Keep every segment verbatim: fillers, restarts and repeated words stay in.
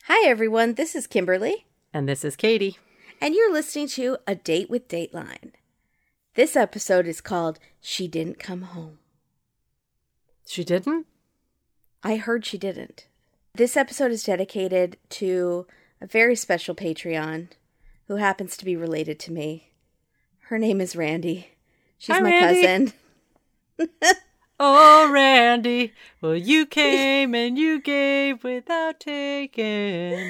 Hi, everyone. This is Kimberly. And this is Katie. And you're listening to A Date with Dateline. This episode is called She Didn't Come Home. She didn't? I heard she didn't. This episode is dedicated to a very special Patreon who happens to be related to me. Her name is Randy. She's Hi, my Randy. cousin. Oh, Randy, well, you came and you gave without taking.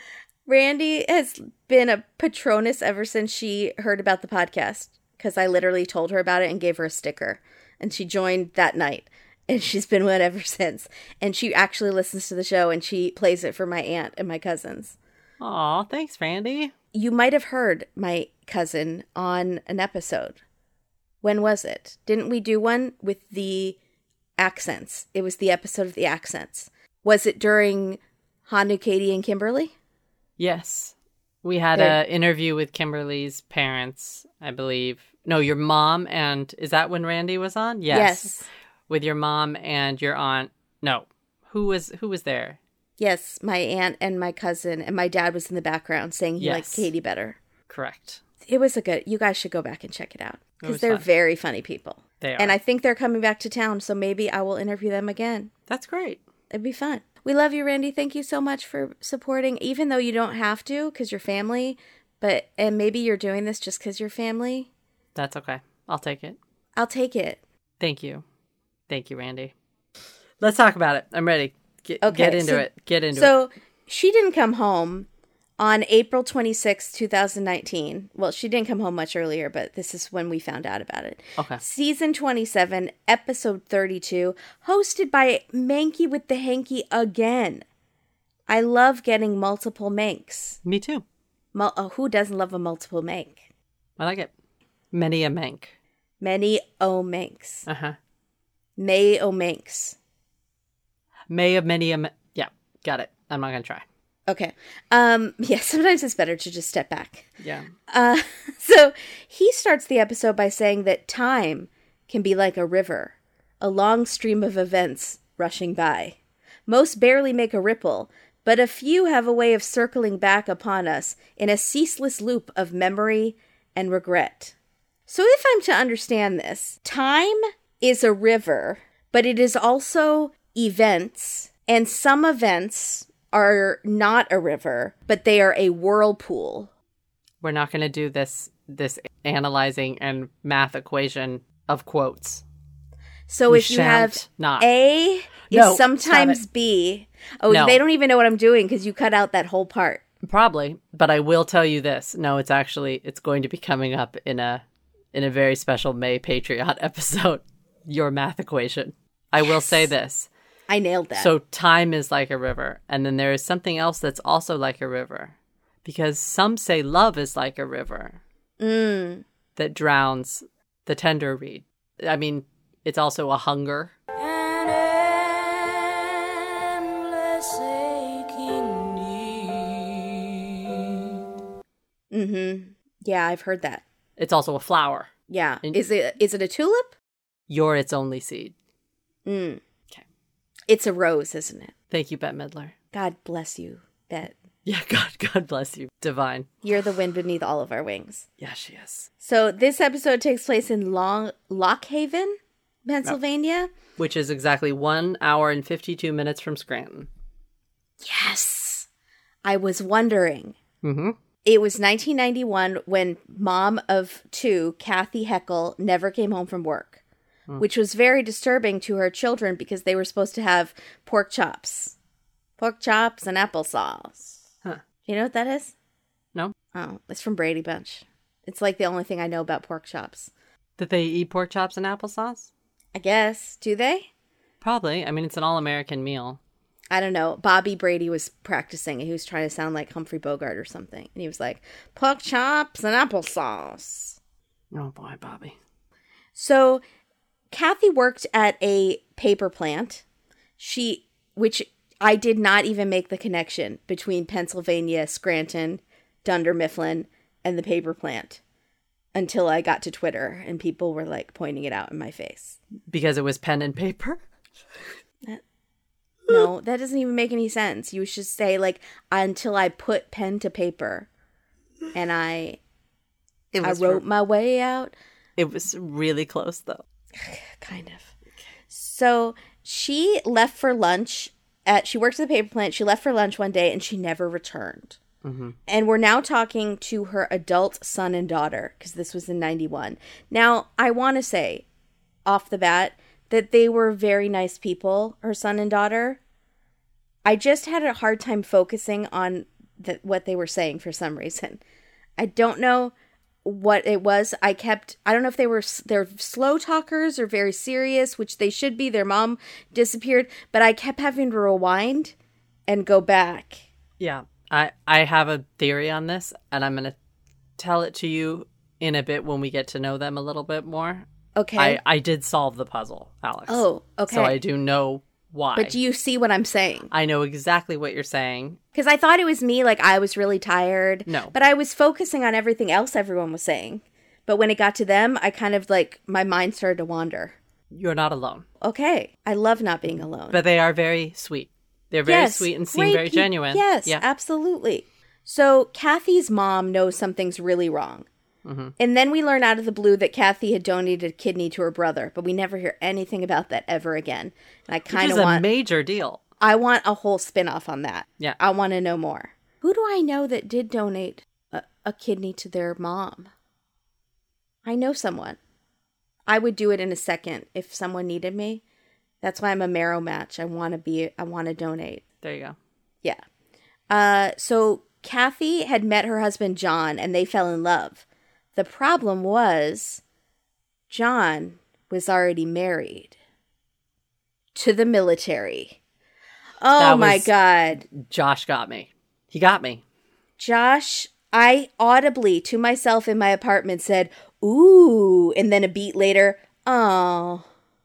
Randy has been a Patronus ever since she heard about the podcast, because I literally told her about it and gave her a sticker. And she joined that night. And she's been one ever since. And she actually listens to the show and she plays it for my aunt and my cousins. Aw, thanks, Randy. You might have heard my cousin on an episode. When was it? Didn't we do one with the accents? It was the episode of the accents. Was it during Hanu, Katie, and Kimberly? Yes. We had There- an interview with Kimberly's parents, I believe. No, your mom and... Is that when Randy was on? Yes. Yes. With your mom and your aunt. No. Who was who was there? Yes, my aunt and my cousin, and my dad was in the background saying he Yes. liked Katie better. Correct. It was a good... You guys should go back and check it out. It Because was they're fun. very funny people. They are. And I think they're coming back to town, so maybe I will interview them again. That's great. It'd be fun. We love you, Randy. Thank you so much for supporting, even though you don't have to because you're family. But, and maybe you're doing this just because you're family. That's okay. I'll take it. I'll take it. Thank you. Thank you, Randy. Let's talk about it. I'm ready. Get, Okay, get into so- it. Get into it. So she didn't come home on April twenty-sixth, twenty nineteen. Well, she didn't come home much earlier, but this is when we found out about it. Okay. Season twenty-seven, episode thirty-two, hosted by Mankey with the Hanky again. I love getting multiple Manks. Me too. Mul- oh, who doesn't love a multiple Mank? I like it. Many a mank. Many O Manks. Uh-huh. May O Manks. May of many a... Ma- yeah, got it. I'm not going to try. Okay. Um, yeah, sometimes it's better to just step back. Yeah. Uh, so he starts the episode by saying that time can be like a river, a long stream of events rushing by. Most barely make a ripple, but a few have a way of circling back upon us in a ceaseless loop of memory and regret. So if I'm to understand this, time is a river, but it is also events, and some events are not a river, but they are a whirlpool. We're not going to do this this analyzing and math equation of quotes. So We if you shan't have not. A is No, sometimes stop it. B. Oh, No. they don't even know what I'm doing because you cut out that whole part. Probably, but I will tell you this. No, it's actually, it's going to be coming up in a in a very special May Patreon episode. Your math equation. I will say this. I nailed that. So time is like a river. And then there is something else that's also like a river. Because some say love is like a river mm. that drowns the tender reed. I mean, it's also a hunger. An endless aching need. Mm-hmm. Yeah, I've heard that. It's also a flower. Yeah. And- Is it is it a tulip? You're its only seed. Mm. Okay. It's a rose, isn't it? Thank you, Bette Midler. God bless you, Bet. Yeah, God, God bless you. Divine. You're the wind beneath all of our wings. Yeah, she is. So this episode takes place in Long Lock Haven, Pennsylvania. Which is exactly one hour and fifty-two minutes from Scranton. Yes. I was wondering. Mm-hmm. It was nineteen ninety-one when mom of two, Kathy Heckel, never came home from work, Mm. which was very disturbing to her children because they were supposed to have pork chops. Pork chops and applesauce. Huh. You know what that is? No? Oh, it's from Brady Bunch. It's like the only thing I know about pork chops. Did they eat pork chops and applesauce? I guess. Do they? Probably. I mean, it's an all-American meal. I don't know. Bobby Brady was practicing and he was trying to sound like Humphrey Bogart or something. And he was like, pork chops and applesauce. Oh, boy, Bobby. So Kathy worked at a paper plant. She, which I did not even make the connection between Pennsylvania, Scranton, Dunder Mifflin, and the paper plant until I got to Twitter and people were like pointing it out in my face. Because it was pen and paper? That- No, that doesn't even make any sense. You should say, like, until I put pen to paper and I It I was wrote for- my way out. It was really close, though. Kind of. So she left for lunch. At She worked at the paper plant. She left for lunch one day and she never returned. Mm-hmm. And we're now talking to her adult son and daughter, because this was in ninety-one. Now, I want to say off the bat that they were very nice people, her son and daughter. I just had a hard time focusing on the, what they were saying for some reason. I don't know what it was. I kept, I don't know if they were, they're slow talkers or very serious, which they should be. Their mom disappeared, but I kept having to rewind and go back. Yeah. I, I have a theory on this, and I'm going to tell it to you in a bit when we get to know them a little bit more. Okay. I, I did solve the puzzle, Alex. Oh, okay. So I do know why. But do you see what I'm saying? I know exactly what you're saying. Because I thought it was me, like I was really tired. No. But I was focusing on everything else everyone was saying. But when it got to them, I kind of like, my mind started to wander. You're not alone. Okay. I love not being alone. But they are very sweet. They're very Yes, sweet and seem great very peop- genuine. Yes, Yeah. absolutely. So Kathy's mom knows something's really wrong. Mm-hmm. And then we learn out of the blue that Kathy had donated a kidney to her brother, but we never hear anything about that ever again. And I Which kind is of a want major deal. I want a whole spin-off on that. Yeah. I want to know more. Who do I know that did donate a, a kidney to their mom? I know someone. I would do it in a second if someone needed me. That's why I'm a marrow match. I want to be, I want to donate. There you go. Yeah. Uh, so Kathy had met her husband, John, and they fell in love. The problem was John was already married to the military. Oh That my was- God. Josh got me. He got me. Josh, I audibly to myself in my apartment said, ooh, and then a beat later, oh,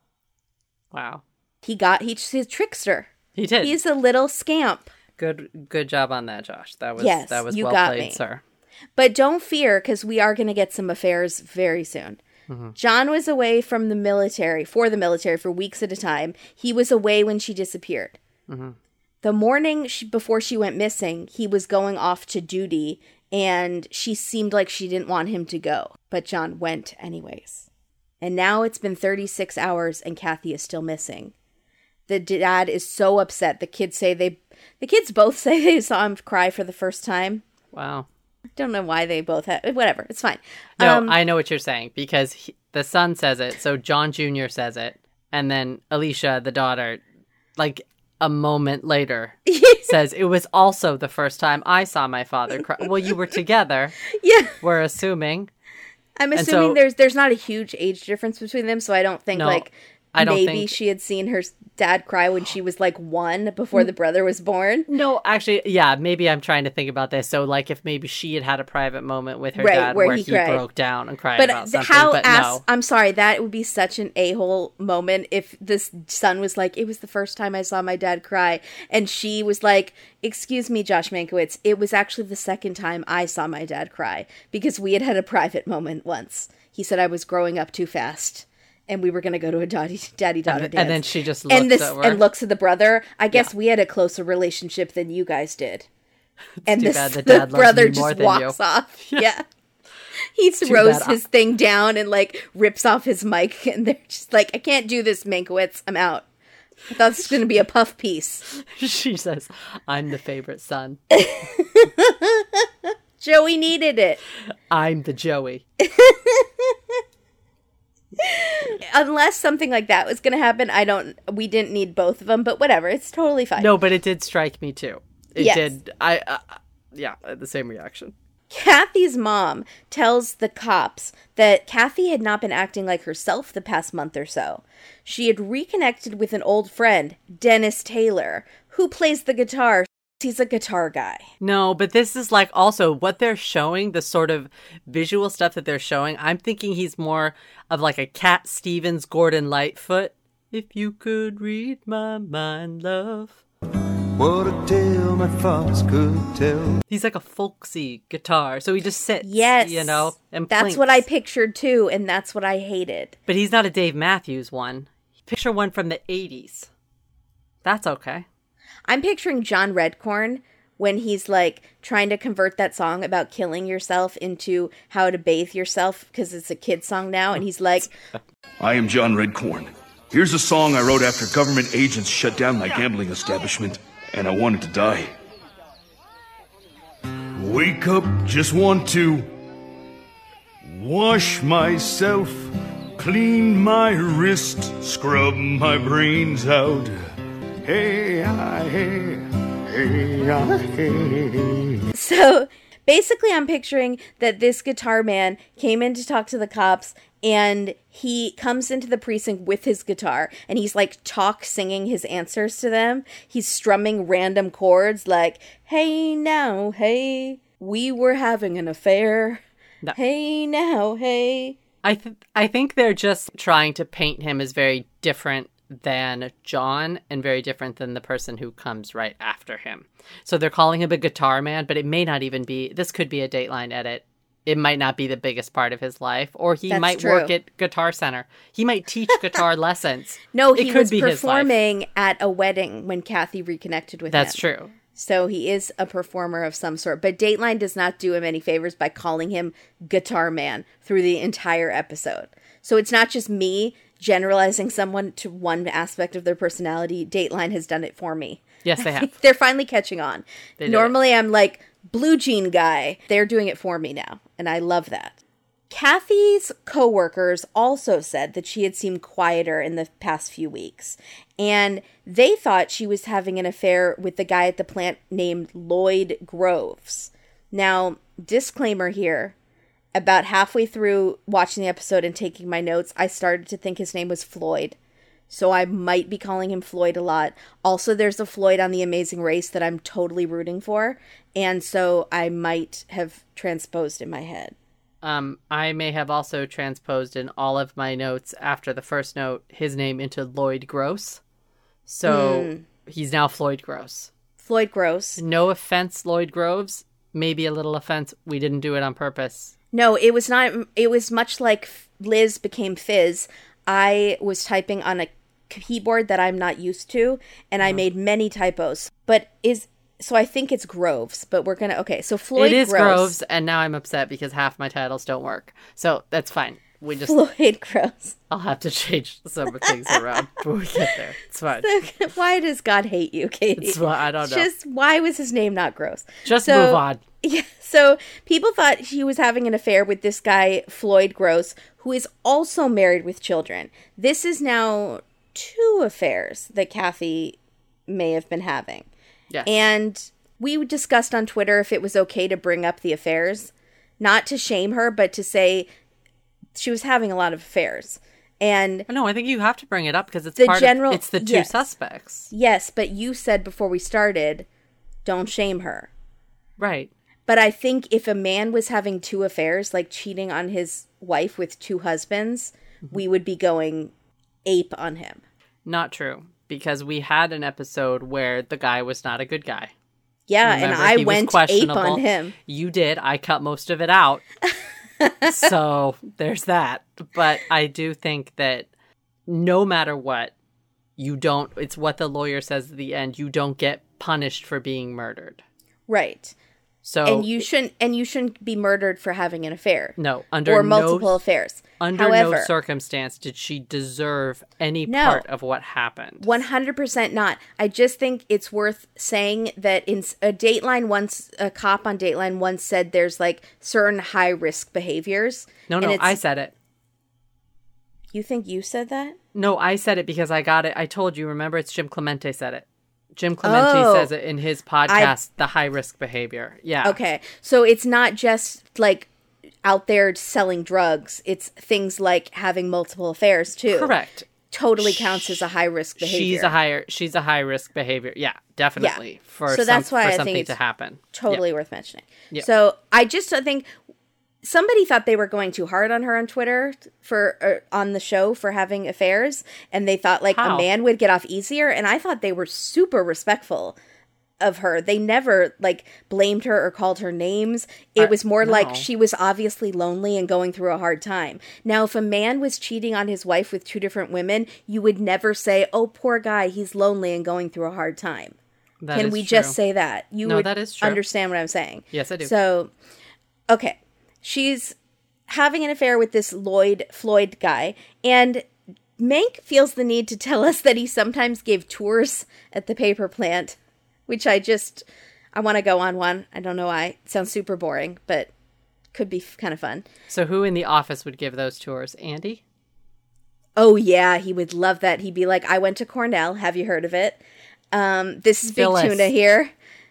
Wow. he got, he, he's a trickster. He did. He's a little scamp. Good good job on that, Josh. That was Yes, that was you well got played, me. sir. But don't fear, because we are going to get some affairs very soon. Mm-hmm. John was away from the military, for the military, for weeks at a time. He was away when she disappeared. Mm-hmm. The morning she, before she went missing, he was going off to duty, and she seemed like she didn't want him to go. But John went anyways. And now it's been thirty-six hours, and Kathy is still missing. The dad is so upset. The kids say they, the kids both say they saw him cry for the first time. Wow. Don't know why they both have, whatever, it's fine. No, Um, I know what you're saying because he, the son says it, so John Junior says it, and then Alicia, the daughter, like a moment later, says it was also the first time I saw my father cry. Well, you were together. yeah, We're assuming. I'm And assuming so- there's there's not a huge age difference between them, so I don't think No, like I don't maybe think- she had seen her s- dad cry when she was like one before the brother was born. No, actually, yeah, maybe I'm trying to think about this. So, like, if maybe she had had a private moment with her Right, dad where where, he he, cried. broke down and cried But about th- something, how but ass- no. I'm sorry, that would be such an a-hole moment if this son was like, it was the first time I saw my dad cry, and she was like, excuse me, Josh Mankiewicz, it was actually the second time I saw my dad cry because we had had a private moment once. He said I was growing up too fast, and we were going to go to a daddy daddy daughter And, dance. and then she just looks and this over. and looks at the brother. I guess Yeah. we had a closer relationship than you guys did. and too this, bad the the, dad loves brother me more just than walks you. off. Yeah. He Too throws bad I- his thing down and like rips off his mic, and they're just like, I can't do this, Mankiewicz. I'm out. I thought this was going to be a puff piece. She says, I'm the favorite son. Joey needed it. I'm the Joey. Unless something like that was going to happen, I don't, we didn't need both of them, but whatever. It's totally fine. No, but it did strike me too. It Yes. did. I, uh, yeah, I had the same reaction. Kathy's mom tells the cops that Kathy had not been acting like herself the past month or so. She had reconnected with an old friend, Dennis Taylor, who plays the guitar. He's a guitar guy. No, but this is like also what they're showing, the sort of visual stuff that they're showing. I'm thinking he's more of like a Cat Stevens, Gordon Lightfoot. If you could read my mind, love. What a tale my thoughts could tell. He's like a folksy guitar, so he just sits, Yes. you know, and That's plinks. what I pictured too, and that's what I hated. But he's not a Dave Matthews one. Picture one from the eighties. That's okay. I'm picturing John Redcorn when he's like trying to convert that song about killing yourself into how to bathe yourself because it's a kid song now. And he's like, I am John Redcorn. Here's a song I wrote after government agents shut down my gambling establishment, and I wanted to die. Wake up, just want to wash myself, clean my wrist, scrub my brains out. Hey, ah, hey, hey, ah, hey. So basically I'm picturing that this guitar man came in to talk to the cops, and he comes into the precinct with his guitar, and he's like talk singing his answers to them. He's strumming random chords like, hey now, hey, we were having an affair. No. Hey now, hey. I th- I think they're just trying to paint him as very different than John and very different than the person who comes right after him. So they're calling him a guitar man, but it may not even be. This could be a Dateline edit. It might not be the biggest part of his life, or he That's might true. work at Guitar Center. He might teach guitar lessons. No, It he could was be his life. performing at a wedding when Kathy reconnected with That's him. true. So he is a performer of some sort. But Dateline does not do him any favors by calling him Guitar Man through the entire episode. So it's not just me generalizing someone to one aspect of their personality. Dateline has done it for me. Yes, they have. They're finally catching on. They did Normally I'm like, blue jean guy. They're doing it for me now. And I love that. Kathy's coworkers also said that she had seemed quieter in the past few weeks, and they thought she was having an affair with the guy at the plant named Lloyd Groves. Now, disclaimer here, about halfway through watching the episode and taking my notes, I started to think his name was Floyd, so I might be calling him Floyd a lot. Also, there's a Floyd on The Amazing Race that I'm totally rooting for, and so I might have transposed in my head. Um, I may have also transposed in all of my notes after the first note his name into Lloyd Gross. So Mm. he's now Floyd Gross. Floyd Gross. No offense, Lloyd Groves. Maybe a little offense. We didn't do it on purpose. No, it was not. It was much like Liz became Fizz. I was typing on a keyboard that I'm not used to, and I made many typos. But is so I think it's Groves, but we're gonna okay. So Floyd It is Groves, Groves, and now I'm upset because half my titles don't work. So that's fine. We just Floyd Groves. I'll have to change some things around before we get there. It's fine. Why does God hate you, Katie? It's fine. I don't know. Just why was his name not Gross? Just So- move on. Yeah, so people thought she was having an affair with this guy, Floyd Gross, who is also married with children. This is now two affairs that Kathy may have been having. Yes. And we discussed on Twitter if it was okay to bring up the affairs, not to shame her, but to say she was having a lot of affairs. And No, I think you have to bring it up because it's The part general- of, it's the two yes. suspects. yes, but you said before we started, don't shame her. Right. But I think if a man was having two affairs, like cheating on his wife with two husbands, we would be going ape on him. Not true. Because we had an episode where the guy was not a good guy. Yeah, Remember, and I he was went ape questionable. on him. You did. I cut most of it out. So there's that. But I do think that no matter what, you don't, it's what the lawyer says at the end, you don't get punished for being murdered. Right. So And you shouldn't and you shouldn't be murdered for having an affair. no, under Or no, multiple affairs. under However, no circumstance did she deserve any No. part of what happened. one hundred percent not. I just think it's worth saying that in s- a Dateline once, a cop on Dateline once said there's like certain high risk behaviors. No, and no, it's- I said it. You think you said that? No, I said it because I got it. I told you, remember, it's Jim Clemente said it. Jim Clemente Oh. says it in his podcast, The High Risk Behavior. Yeah. Okay. So it's not just like out there selling drugs. It's things like having multiple affairs too. Correct. Totally counts as a high risk behavior. She's a higher she's a high risk behavior. Yeah, definitely. For So some, that's why for I think something it's to happen. Totally Yeah. worth mentioning. Yeah. So I just I think somebody thought they were going too hard on her on Twitter for uh, on the show for having affairs, and they thought like How? a man would get off easier. And I thought they were super respectful of her. They never like blamed her or called her names. It I- was more no. like she was obviously lonely and going through a hard time. Now, if a man was cheating on his wife with two different women, you would never say, "Oh, poor guy, he's lonely and going through a hard time." That Can is we true. just say that? You No, would that is true. understand what I'm saying. Yes, I do. So, okay. She's having an affair with this Lloyd Floyd guy, and Mank feels the need to tell us that he sometimes gave tours at the paper plant, which I just, I want to go on one. I don't know why. It sounds super boring, but could be f- kind of fun. So who in the office would give those tours? Andy? Oh, yeah, he would love that. He'd be like, I went to Cornell. Have you heard of it? Um, this is Big Phyllis. Tuna here.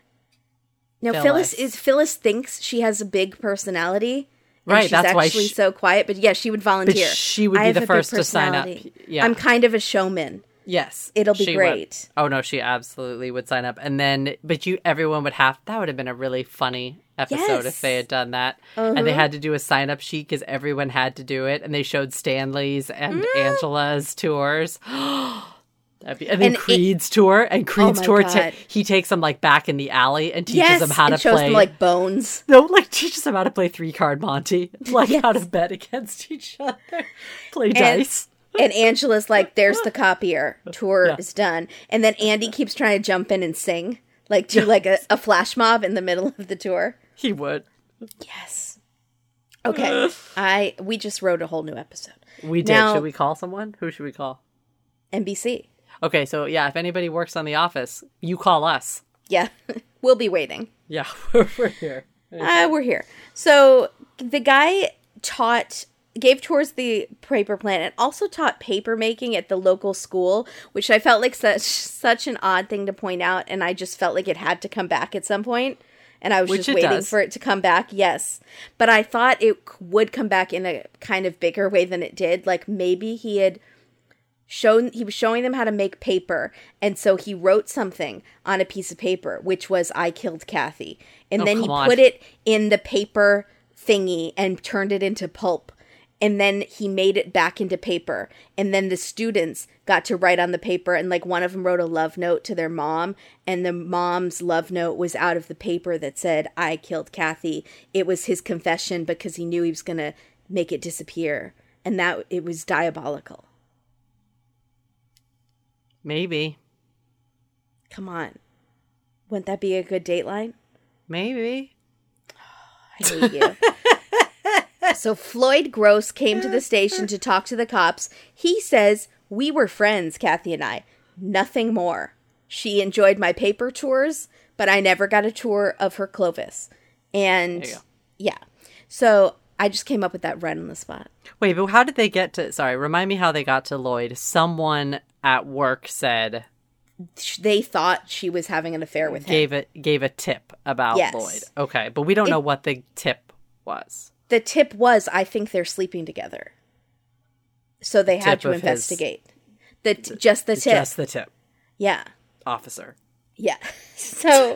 No, Phyllis. Phyllis. is Phyllis thinks she has a big personality. And Right, she's that's why actually she- so quiet. But yeah, she would volunteer. she would I be have the a big first to sign up. personality. Yeah. I'm kind of a showman. Yes. It'll be she great. Would. Oh no, she absolutely would sign up. And then but you everyone would have that would have been a really funny episode Yes. if they had done that. And they Uh-huh. had to do a sign up sheet because everyone had to do it and they showed Stanley's and Angela's tours. That'd be, and then And it- Creed's tour and Creed's my tour God. ta- he takes them like back in the alley and teaches Yes, them how to and shows play them like bones. no, like teaches them how to play three card Monty, like Yes. how to bet against each other, play dice. And Angela's like, there's the copier. Tour Yeah. is done. And then Andy keeps trying to jump in and sing, like do like a, a flash mob in the middle of the tour. He would. Yes. Okay. I we just wrote a whole new episode. We did. Now- Should we call someone? Who should we call? N B C. Okay, so yeah, if anybody works on The Office, you call us. Yeah. We'll be waiting. Yeah, we're here. Uh, we're here. So the guy taught, gave tours the paper plant and also taught paper making at the local school, which I felt like such such an odd thing to point out, and I just felt like it had to come back at some point, and I was Which just it waiting does. for it to come back. Yes, but I thought it c- would come back in a kind of bigger way than it did. Like maybe he had shown he was showing them how to make paper, and so he wrote something on a piece of paper, which was "I killed Kathy," and Oh, then he come on. put it in the paper thingy and turned it into pulp, and then he made it back into paper, and then the students got to write on the paper, and like one of them wrote a love note to their mom, and the mom's love note was out of the paper that said "I killed Kathy." It was his confession because he knew he was gonna make it disappear, and that it was diabolical. Maybe. Come on. Wouldn't that be a good dateline? Maybe. I hate you. So Floyd Gross came to the station to talk to the cops. He says, "We were friends, Kathy and I. Nothing more. She enjoyed my paper tours, but I never got a tour of her Clovis." And There you go. yeah. So I just came up with that right on the spot. Wait, but how did they get to... Sorry, remind me how they got to Lloyd. Someone at work said... They thought she was having an affair with him. Gave a, gave a tip about Yes. Lloyd. Okay, but we don't know what the tip was. The tip was, I think they're sleeping together. So they had Tip to of his- investigate. The t- just the tip. Just the tip. Yeah. Officer. Yeah. So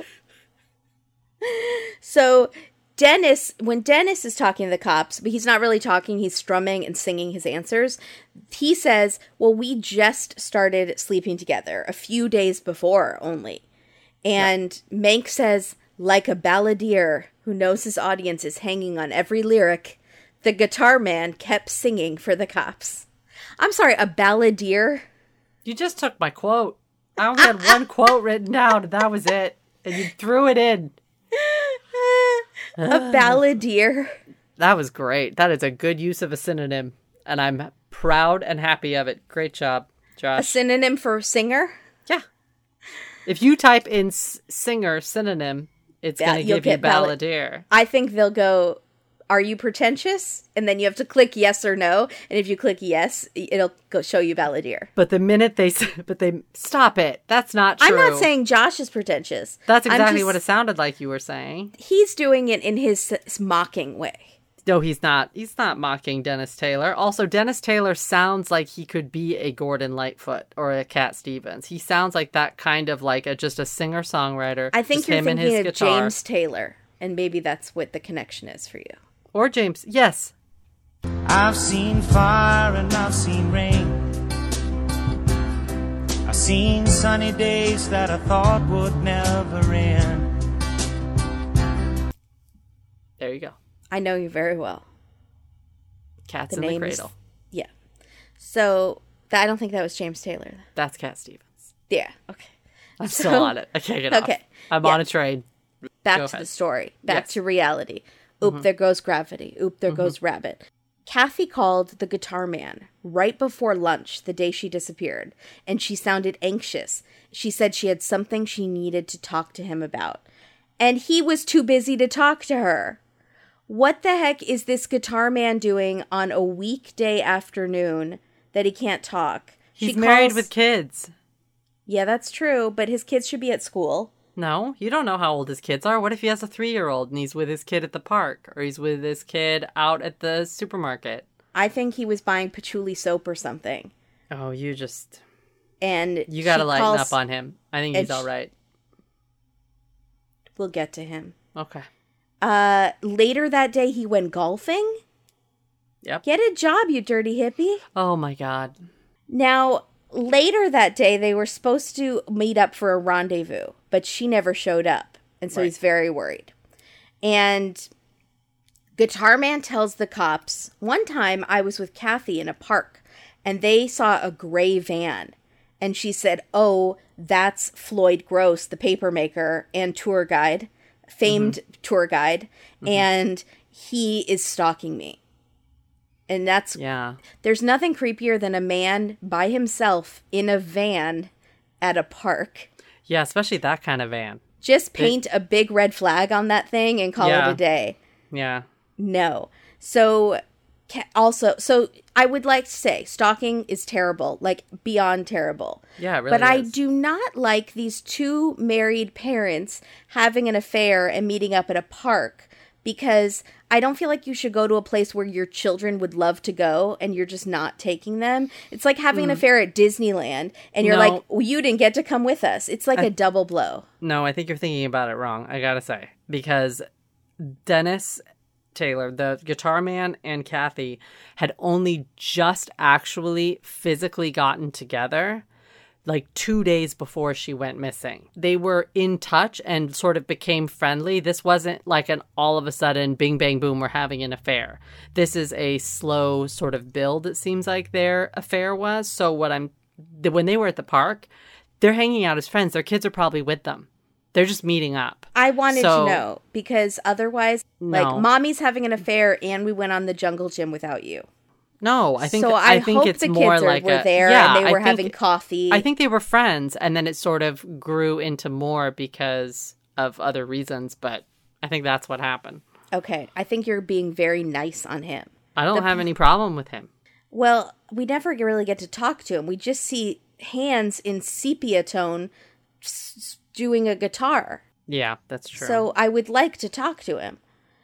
So Dennis, when Dennis is talking to the cops, but he's not really talking, he's strumming and singing his answers. He says, "Well, we just started sleeping together a few days before only." And Mank says, "Like a balladeer who knows his audience is hanging on every lyric, the guitar man kept singing for the cops." I'm sorry, a balladeer? You just took my quote. I only had one quote written down, and that was it. And you threw it in. A balladeer? That was great. That is a good use of a synonym. And I'm proud and happy of it. Great job, A Josh. synonym for singer? Yeah. If you type in s- singer synonym, it's Yeah, going to you'll give you get ballad- balladeer. I think they'll go, "Are you pretentious?" And then you have to click yes or no. And if you click yes, it'll go show you balladeer. But the minute they s- but they stop it. That's not true. I'm not saying Josh is pretentious. That's I'm exactly just- what it sounded like you were saying. He's doing it in his s- mocking way. No, he's not. He's not mocking Dennis Taylor. Also, Dennis Taylor sounds like he could be a Gordon Lightfoot or a Cat Stevens. He sounds like that kind of like a just a singer-songwriter. I think just you're him and thinking his of guitar. James Taylor. And maybe that's what the connection is for you. Or James. Yes. I've seen fire and I've seen rain. I've seen sunny days that I thought would never end. There you go. I know you very well. Cats The in the name is- Cradle. Yeah. So th- I don't think that was James Taylor. That's Cat Stevens. Yeah. Okay. I'm So- still on it. I can't get off. Okay. I'm Yeah. on a train. Back Go to ahead. the story. Back Yes. to reality. Oop, there goes gravity. Oop, there goes rabbit. Kathy called the guitar man right before lunch the day she disappeared, and she sounded anxious. She said she had something she needed to talk to him about. And he was too busy to talk to her. What the heck is this guitar man doing on a weekday afternoon that he can't talk? He's She married calls- with kids. Yeah, that's true, but his kids should be at school. No, you don't know how old his kids are. What if he has a three-year-old and he's with his kid at the park, or he's with his kid out at the supermarket? I think he was buying patchouli soap or something. Oh, you just And you got to she lighten calls- up on him. I think and he's all sh- right. We'll get to him. Okay. Uh, later that day, he went golfing. Yep. Get a job, you dirty hippie. Oh my God. Now, later that day, they were supposed to meet up for a rendezvous, but she never showed up. And so Right. he's very worried. And Guitar Man tells the cops, one time I was with Kathy in a park and they saw a gray van. And she said, oh, that's Floyd Gross, the papermaker and tour guide, famed tour guide. And he is stalking me. And that's Yeah. there's nothing creepier than a man by himself in a van at a park. Yeah, especially that kind of van. Just paint a big red flag on that thing and call Yeah. it a day. Yeah. No. So ca- also, so I would like to say stalking is terrible, like beyond terrible. Yeah, it really But I is. do not like these two married parents having an affair and meeting up at a park, because I don't feel like you should go to a place where your children would love to go and you're just not taking them. It's like having an affair at Disneyland and you're No. like, well, you didn't get to come with us. It's like a double blow. No, I think you're thinking about it wrong, I gotta say. Because Dennis Taylor, the guitar man, and Kathy had only just actually physically gotten together like two days before she went missing. They were in touch and sort of became friendly. This wasn't like an all of a sudden bing bang boom, we're having an affair. This is a slow sort of build, it seems like their affair was. So what I'm the- when they were at the park, they're hanging out as friends. Their kids are probably with them. They're just meeting up. I wanted So- to know because otherwise, No. like, mommy's having an affair and we went on the jungle gym without you. No, I think so I, I think hope it's the more kids are, like were a, there yeah, and they I were think- having coffee. I think they were friends, and then it sort of grew into more because of other reasons. But I think that's what happened. Okay, I think you're being very nice on him. I don't have any problem with him. Well, we never really get to talk to him. We just see hands in sepia tone s- s- doing a guitar. Yeah, that's true. So I would like to talk to him.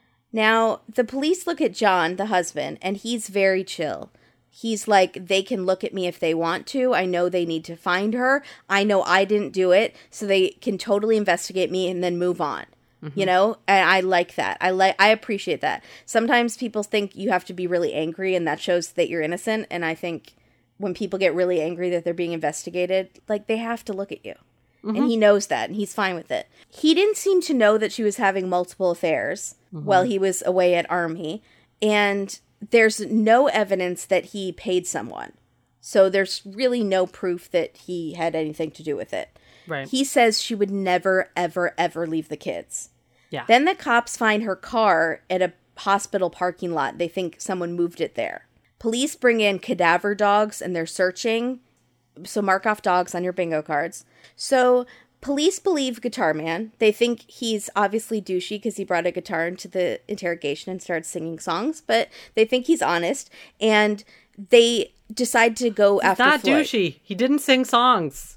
Now, the police look at John, the husband, and he's very chill. He's like, they can look at me if they want to. I know they need to find her. I know I didn't do it, so they can totally investigate me and then move on. You know, and I like that. I like. I appreciate that. Sometimes people think you have to be really angry, and that shows that you're innocent. And I think when people get really angry that they're being investigated, like, they have to look at you. And he knows that, and he's fine with it. He didn't seem to know that she was having multiple affairs while he was away at Army, and there's no evidence that he paid someone. So there's really no proof that he had anything to do with it. Right. He says she would never, ever, ever leave the kids. Yeah. Then the cops find her car at a hospital parking lot. They think someone moved it there. Police bring in cadaver dogs, and they're searching. So mark off dogs on your bingo cards. So police believe Guitar Man. They think he's obviously douchey because he brought a guitar into the interrogation and started singing songs, but they think he's honest, and they decide to go He's after not Floyd. douchey. He didn't sing songs.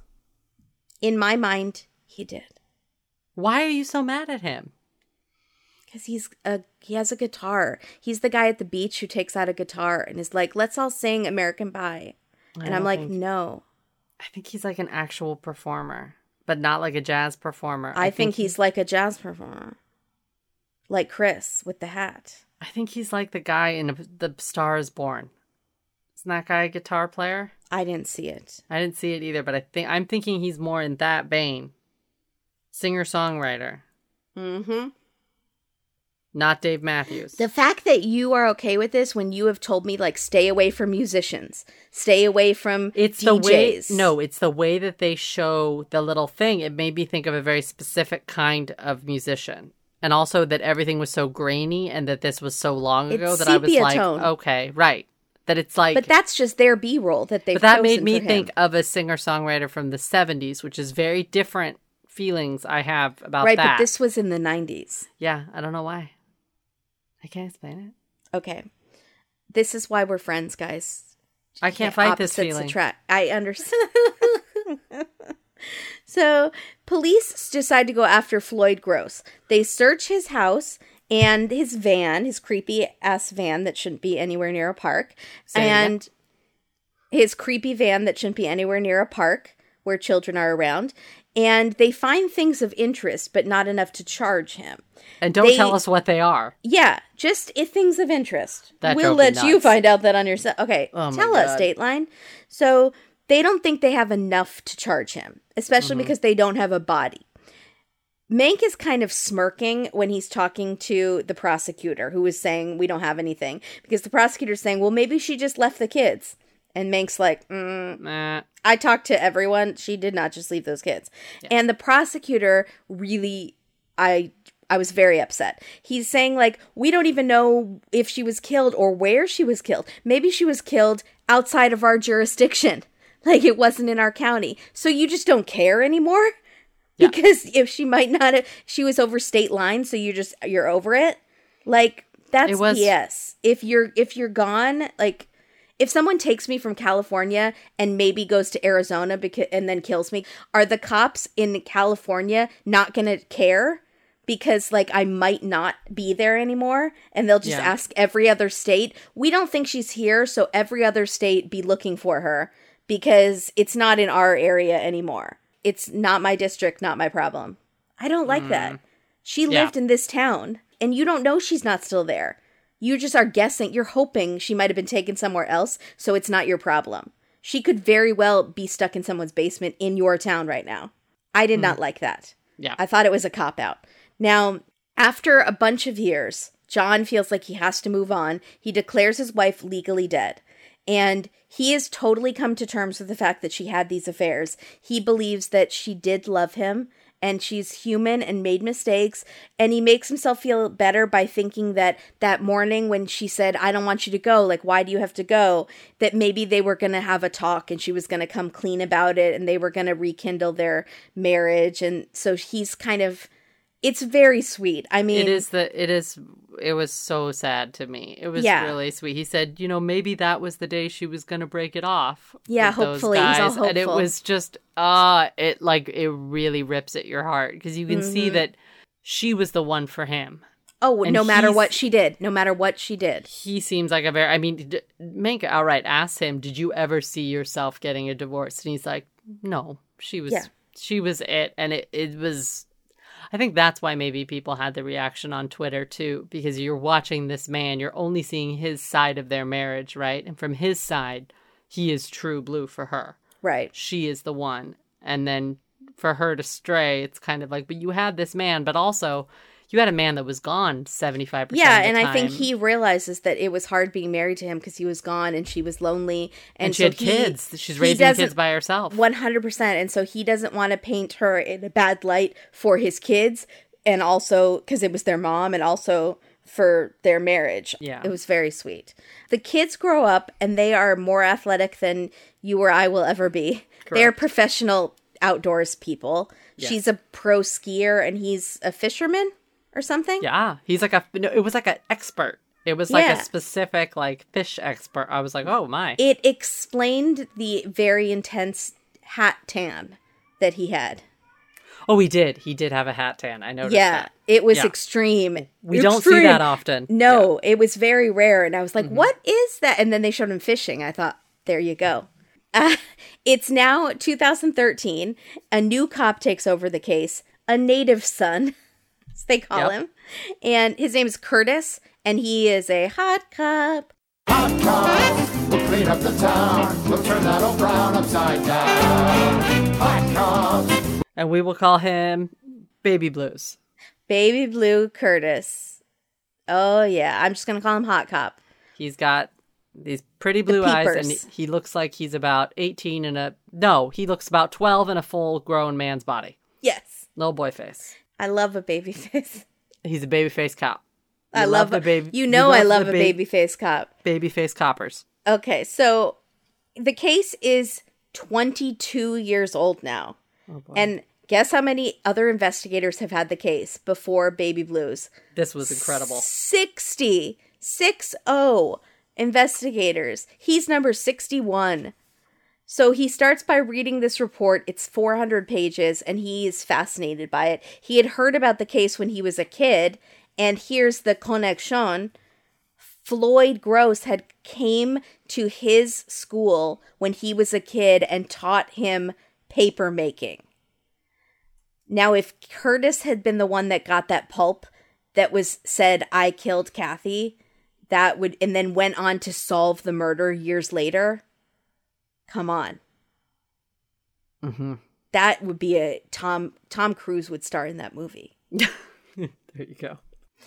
In my mind, he did. Why are you so mad at him? Because he's a he has a guitar. He's the guy at the beach who takes out a guitar and is like, let's all sing American Pie. I And I'm don't like, think- no. I think he's like an actual performer, but not like a jazz performer. I, think, he's like a jazz performer. Like Chris with the hat. I think he's like the guy in The Star Is Born. Isn't that guy a guitar player? I didn't see it. I didn't see it either, but I think I'm thinking he's more in that vein. Singer songwriter. Mm-hmm. Not Dave Matthews. The fact that you are okay with this when you have told me, like, stay away from musicians, stay away from it's D Js. The way, no, it's the way that they show the little thing. It made me think of a very specific kind of musician. And also that everything was so grainy and that this was so long ago It's that I was sepia like, tone. okay, right. That it's like... But that's just their B-roll that they've But that chosen made me for him. think of a singer-songwriter from the seventies, which is very different feelings I have about right, that. but this was in the nineties. Yeah, I don't know why. I can't explain it. Okay. This is why we're friends, guys. I can't fight this Opposites feeling. attract. I understand. So, police decide to go after Floyd Gross. They search his house and his van, his creepy ass van that shouldn't be anywhere near a park. Say it again. And his creepy van that shouldn't be anywhere near a park where children are around. And they find things of interest, but not enough to charge him. And don't They- tell us what they are. Yeah, just if things of interest. That we'll drove me let you nuts. find out that on your set. Okay, Oh my tell us, God. Dateline. So they don't think they have enough to charge him, especially Mm-hmm. because they don't have a body. Mank is kind of smirking when he's talking to the prosecutor, who is saying we don't have anything, because the prosecutor's saying, well, maybe she just left the kids. And Mank's like, mm, Nah. I talked to everyone. She did not just leave those kids. And the prosecutor really, I I was very upset. He's saying, like, we don't even know if she was killed or where she was killed. Maybe she was killed outside of our jurisdiction. Like, it wasn't in our county. So you just don't care anymore? Yeah. Because if she might not have, she was over state lines, so you just, you're over it? Like, that's It was- B S. If you're, if you're gone, like... If someone takes me from California and maybe goes to Arizona because, and then kills me, are the cops in California not going to care? Because, like, I might not be there anymore, and they'll just Yeah. ask every other state, we don't think she's here, so every other state be looking for her, because it's not in our area anymore. It's not my district, not my problem. I don't like that. She Yeah. lived in this town, and you don't know she's not still there. You just are guessing. You're hoping she might have been taken somewhere else, so it's not your problem. She could very well be stuck in someone's basement in your town right now. I did not like that. Yeah. I thought it was a cop-out. Now, after a bunch of years, John feels like he has to move on. He declares his wife legally dead. And he has totally come to terms with the fact that she had these affairs. He believes that she did love him, and she's human and made mistakes, and he makes himself feel better by thinking that that morning when she said, I don't want you to go, like, why do you have to go, that maybe they were going to have a talk and she was going to come clean about it and they were going to rekindle their marriage. And so he's kind of, it's very sweet. I mean, It is the, it is, it was so sad to me. It was Yeah. really sweet. He said, you know, maybe that was the day she was going to break it off. Yeah, with those hopefully. He's all guys. And it hopeful. was just, ah, uh, it like, it really rips at your heart because you can Mm-hmm. see that she was the one for him. oh, and no matter he's- what she did, no matter what she did. He seems like a very, I mean, d- Mank outright asked him, did you ever see yourself getting a divorce? And he's like, no, she was, Yeah. she was it. And it, it was, I think that's why maybe people had the reaction on Twitter too, because you're watching this man, you're only seeing his side of their marriage, right? And from his side, he is true blue for her. Right. She is the one. And then for her to stray, it's kind of like, but you had this man, but also you had a man that was gone seventy-five percent Yeah, of the and I think time. he realizes that it was hard being married to him because he was gone and she was lonely. And, and she so had he- kids. She's he raising doesn't- kids by herself. one hundred percent. And so he doesn't want to paint her in a bad light for his kids, and also because it was their mom, and also for their marriage. Yeah. It was very sweet. The kids grow up and they are more athletic than you or I will ever be. They're Correct. professional outdoors people. Yes. She's a pro skier and he's a fisherman or something. Yeah, he's like a. No, it was like an expert. It was like Yeah. a specific like fish expert. I was like, oh my. It explained the very intense hat tan that he had. Oh, he did. He did have a hat tan. I noticed Yeah, that. it was Yeah. extreme. We don't see Extreme. that often. No, it was very rare. And I was Mm-hmm. like, what is that? And then they showed him fishing. I thought, there you go. Uh, it's now two thousand thirteen. A new cop takes over the case, a native son, as they call Yep. him. And his name is Curtis, and he is a hot cop. Hot cops, we'll clean up the town. We'll turn that old brown upside down. Hot cops. And we will call him Baby Blues. Baby Blue Curtis. Oh, yeah. I'm just going to call him Hot Cop. He's got these pretty blue eyes, and he, he looks like he's about eighteen in a... No, he looks about twelve in a full-grown man's body. Yes. Little boy face. I love a baby face. He's a baby face cop. You I love, the baby. You know I love the a ba- baby face cop. Baby face coppers. Okay, so the case is twenty-two years old now. Oh boy. And guess how many other investigators have had the case before Baby Blues? This was incredible. sixty. six oh investigators. He's number sixty-one. So he starts by reading this report. It's four hundred pages, and he is fascinated by it. He had heard about the case when he was a kid, and here's the connection. Floyd Gross had came to his school when he was a kid and taught him paper making. Now, if Curtis had been the one that got that pulp that was said, I killed Kathy, that would, and then went on to solve the murder years later, come on. Mm-hmm. That would be a, Tom, Tom Cruise would star in that movie. There you go.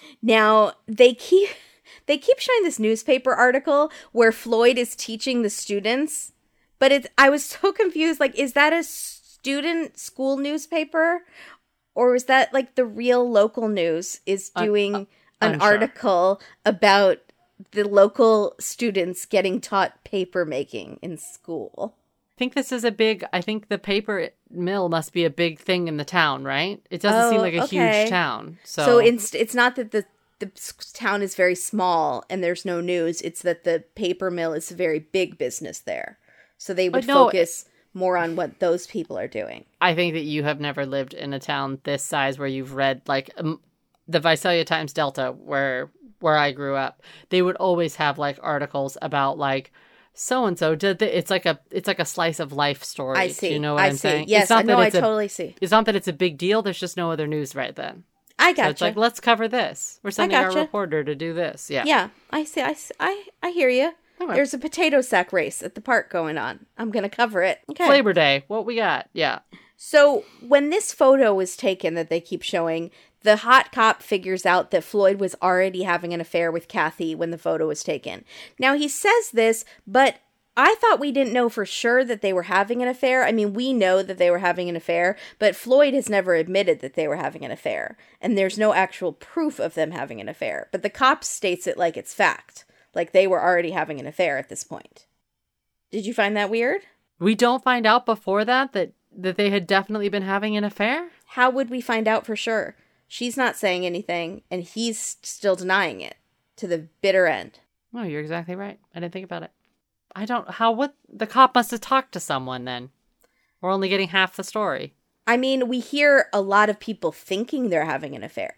Now, they keep, they keep showing this newspaper article where Floyd is teaching the students, but it's, I was so confused, like, is that a student school newspaper? Or is that like the real local news is doing Un- uh, an unsure. article about the local students getting taught paper making in school? I think this is a big, I think the paper mill must be a big thing in the town, right? It doesn't Oh, seem like a okay. huge town. So, So it's, it's not that the, the s- town is very small and there's no news. It's that the paper mill is a very big business there. So they would But no, focus more on what those people are doing. I think that you have never lived in a town this size where you've read like um, the Visalia Times Delta, where where I grew up. They would always have like articles about like so and so did the, it's like a it's like a slice of life story. I see. Do you know what I I'm see. saying? Yes, it's not I know. that I it's a, totally see. It's not that it's a big deal. There's just no other news right then. I So gotcha. it's like, let's cover this. We're sending our gotcha. reporter to do this. Yeah. Yeah, I see. I, see- I, I hear you. Okay. There's a potato sack race at the park going on. I'm going to cover it. Okay. Labor Day. What we got? Yeah. So when this photo was taken that they keep showing, the hot cop figures out that Floyd was already having an affair with Kathy when the photo was taken. Now, he says this, but I thought we didn't know for sure that they were having an affair. I mean, we know that they were having an affair, but Floyd has never admitted that they were having an affair. And there's no actual proof of them having an affair. But the cop states it like it's fact. Like they were already having an affair at this point. Did you find that weird? We don't find out before that that that they had definitely been having an affair? How would we find out for sure? She's not saying anything, and he's still denying it to the bitter end. No, you're exactly right. I didn't think about it. I don't... How... What... The cop must have talked to someone then. We're only getting half the story. I mean, we hear a lot of people thinking they're having an affair,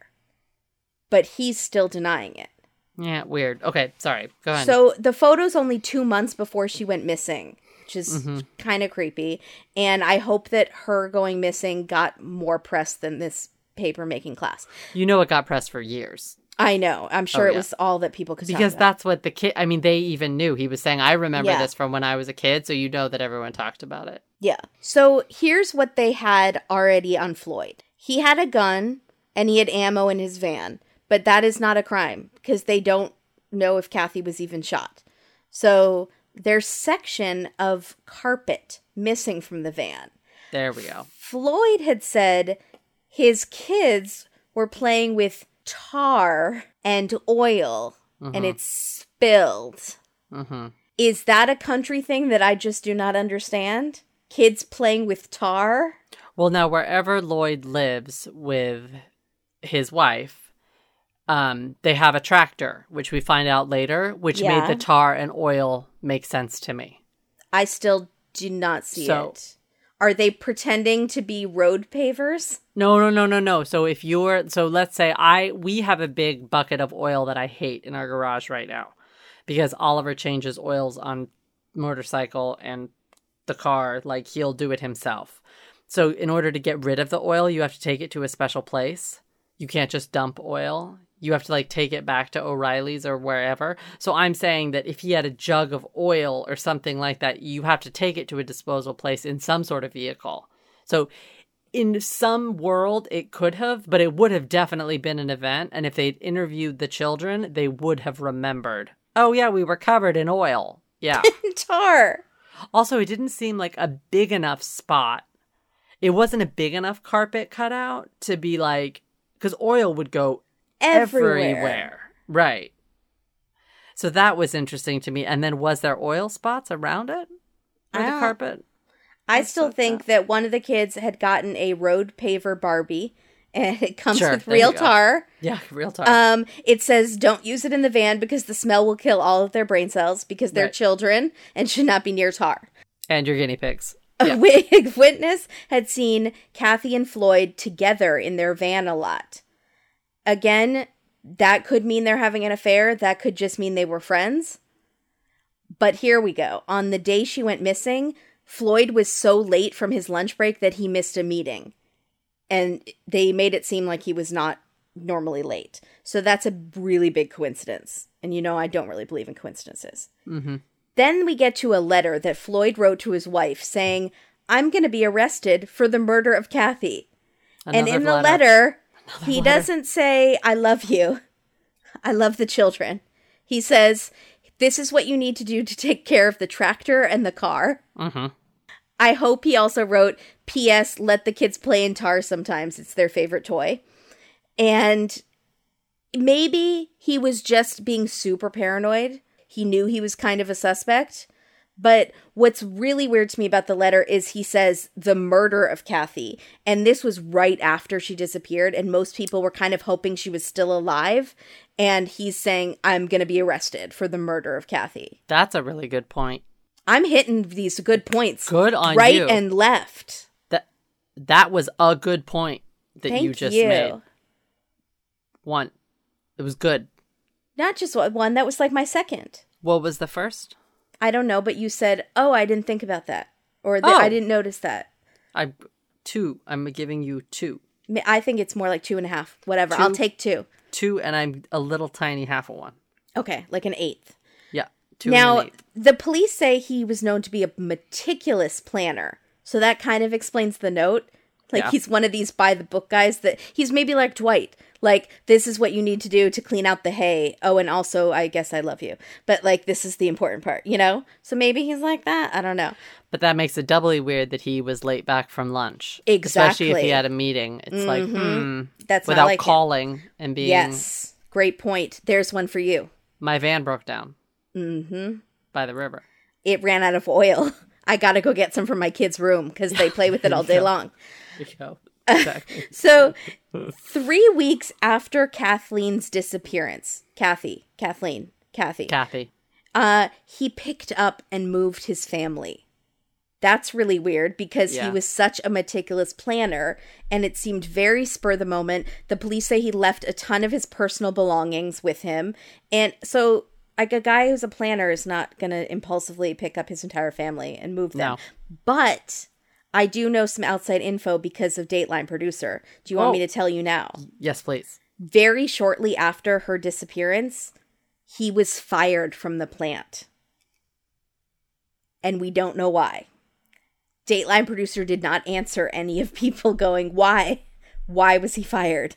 but he's still denying it. Yeah, weird. Okay, sorry. Go ahead. So the photo's only two months before she went missing, which is Mm-hmm. kind of creepy. And I hope that her going missing got more press than this paper making class. You know it got pressed for years. I know. I'm sure Oh, it yeah. was all that people could talk Because about. that's what the kid... I mean, they even knew. He was saying, I remember Yeah. this from when I was a kid, so you know that everyone talked about it. Yeah. So here's what they had already on Floyd. He had a gun and he had ammo in his van, but that is not a crime because they don't know if Kathy was even shot. So there's section of carpet missing from the van. There we go. Floyd had said his kids were playing with tar and oil and it spilled. Mm-hmm. Is that a country thing that I just do not understand? Kids playing with tar? Well, now, wherever Lloyd lives with his wife, um, they have a tractor, which we find out later, which Yeah. made the tar and oil make sense to me. I still do not see So- it. Are they pretending to be road pavers? No, no, no, no, no. So if you're, so let's say I, we have a big bucket of oil that I hate in our garage right now because Oliver changes oils on motorcycle and the car, like he'll do it himself. So in order to get rid of the oil, you have to take it to a special place. You can't just dump oil. You have to like take it back to O'Reilly's or wherever. So I'm saying that if he had a jug of oil or something like that, you have to take it to a disposal place in some sort of vehicle. So in some world it could have, but it would have definitely been an event. And if they'd interviewed the children, they would have remembered. Oh, yeah, we were covered in oil. Yeah. Tar. Also, it didn't seem like a big enough spot. It wasn't a big enough carpet cut out to be like, because oil would go Everywhere. everywhere. Right. So that was interesting to me. And then was there oil spots around it? Or I the don't- carpet? I still think that one of the kids had gotten a road paver Barbie, and it comes Sure, with there you real go. tar. Yeah, real talk. Um, it says don't use it in the van because the smell will kill all of their brain cells because they're Right. children and should not be near tar. and your guinea pigs. A Yeah. wit- witness had seen Kathy and Floyd together in their van a lot. Again, that could mean they're having an affair. That could just mean they were friends. But here we go. On the day she went missing, Floyd was so late from his lunch break that he missed a meeting. And they made it seem like he was not normally late. So that's a really big coincidence. And you know, I don't really believe in coincidences. Mm-hmm. Then we get to a letter that Floyd wrote to his wife saying, I'm going to be arrested for the murder of Kathy. and in the letter, he letter. doesn't say, I love you. I love the children. He says, this is what you need to do to take care of the tractor and the car. Mm-hmm. I hope he also wrote, P S. Let the kids play in tar sometimes. It's their favorite toy. And maybe he was just being super paranoid. He knew he was kind of a suspect. But what's really weird to me about the letter is he says the murder of Kathy. And this was right after she disappeared. And most people were kind of hoping she was still alive. And he's saying, I'm going to be arrested for the murder of Kathy. That's a really good point. I'm hitting these good points. Good on right you. and left. That that was a good point that Thank you just you. made. One. It was good. Not just one, that was like my second. What was the first? I don't know, but you said, oh, I didn't think about that. Or th- Oh. I didn't notice that. I two. I'm giving you two. Ma- I think it's more like two and a half. Whatever. Two? I'll take two. Two, and I'm a little tiny half of one. Okay, like an eighth. Yeah. Two Now, and an eighth. the police say he was known to be a meticulous planner. So that kind of explains the note. Like, Yeah. he's one of these by-the-book guys that... He's maybe like Dwight. Like, this is what you need to do to clean out the hay. Oh, and also, I guess I love you. But, like, this is the important part, you know? So maybe he's like that. I don't know. But that makes it doubly weird that he was late back from lunch. Especially if Exactly. he had a meeting. It's like, hmm. That's not Without like him. calling and being... Yes. Great point. There's one for you. My van broke down. Mm-hmm. By the river. It ran out of oil. I gotta go get some from my kids' room because they play with it all day long. There you go. Exactly. So, three weeks after Kathleen's disappearance, Kathy, Kathleen, Kathy, Kathy. uh, he picked up and moved his family. That's really weird because Yeah. he was such a meticulous planner and it seemed very spur of the moment. The police say he left a ton of his personal belongings with him. And so, like, a guy who's a planner is not going to impulsively pick up his entire family and move them. No. But I do know some outside info because of Dateline producer. Do you want Oh. me to tell you now? Yes, please. Very shortly after her disappearance, he was fired from the plant. And we don't know why. Dateline producer did not answer any of people going, why? Why was he fired?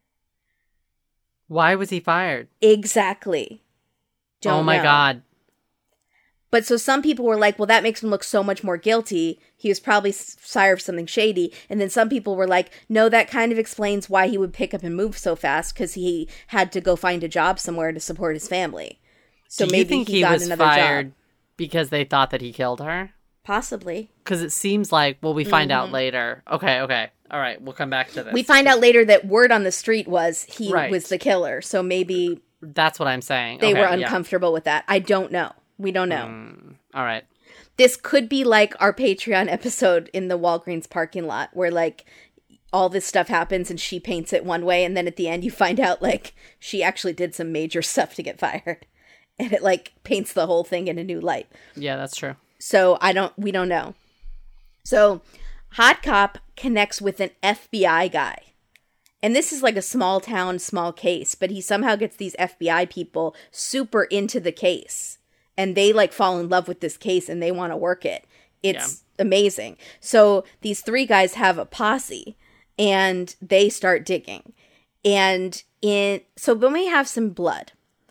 Why was he fired? Exactly. Don't oh my know. God. But so some people were like, well, that makes him look so much more guilty. He was probably s- fired for something shady. And then some people were like, no, that kind of explains why he would pick up and move so fast because he had to go find a job somewhere to support his family. So Do maybe you think he, he, got was another fired job. because they thought that he killed her? Possibly. Because it seems like, well, we find out later. Okay, okay. All right, we'll come back to this. Mm-hmm. We find out later that word on the street was he Right. was the killer. So maybe That's what I'm saying. they Okay, were yeah. uncomfortable with that. I don't know. We don't know. Mm, all right. This could be like our Patreon episode in the Walgreens parking lot where like all this stuff happens and she paints it one way and then at the end you find out like she actually did some major stuff to get fired and it like paints the whole thing in a new light. Yeah, that's true. So I don't we don't know. So Hot Cop connects with an F B I guy. And this is like a small town, small case, but he somehow gets these F B I people super into the case. And they like fall in love with this case and they want to work it. It's amazing. So these three guys have a posse and they start digging. And in so when we have some blood,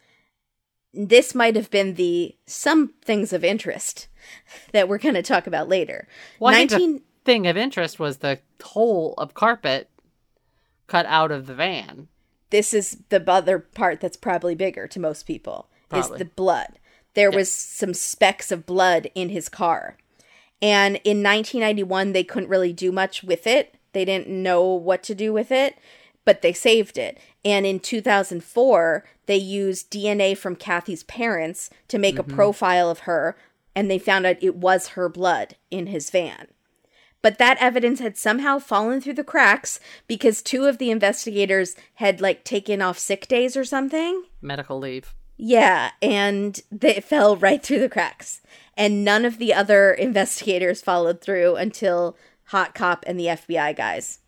this might have been the some things of interest that we're going to talk about later. Well, I nineteen think the thing of interest was the hole of carpet cut out of the van. This is the other part that's probably bigger to most people, Probably. is the blood. There Yeah. was some specks of blood in his car. And in nineteen ninety-one, they couldn't really do much with it. They didn't know what to do with it, but they saved it. And in two thousand four, they used D N A from Kathy's parents to make Mm-hmm. a profile of her, and they found out it was her blood in his van. But that evidence had somehow fallen through the cracks because two of the investigators had, like, taken off sick days or something. Medical leave. Yeah, and they fell right through the cracks. And none of the other investigators followed through until Hot Cop and the F B I guys.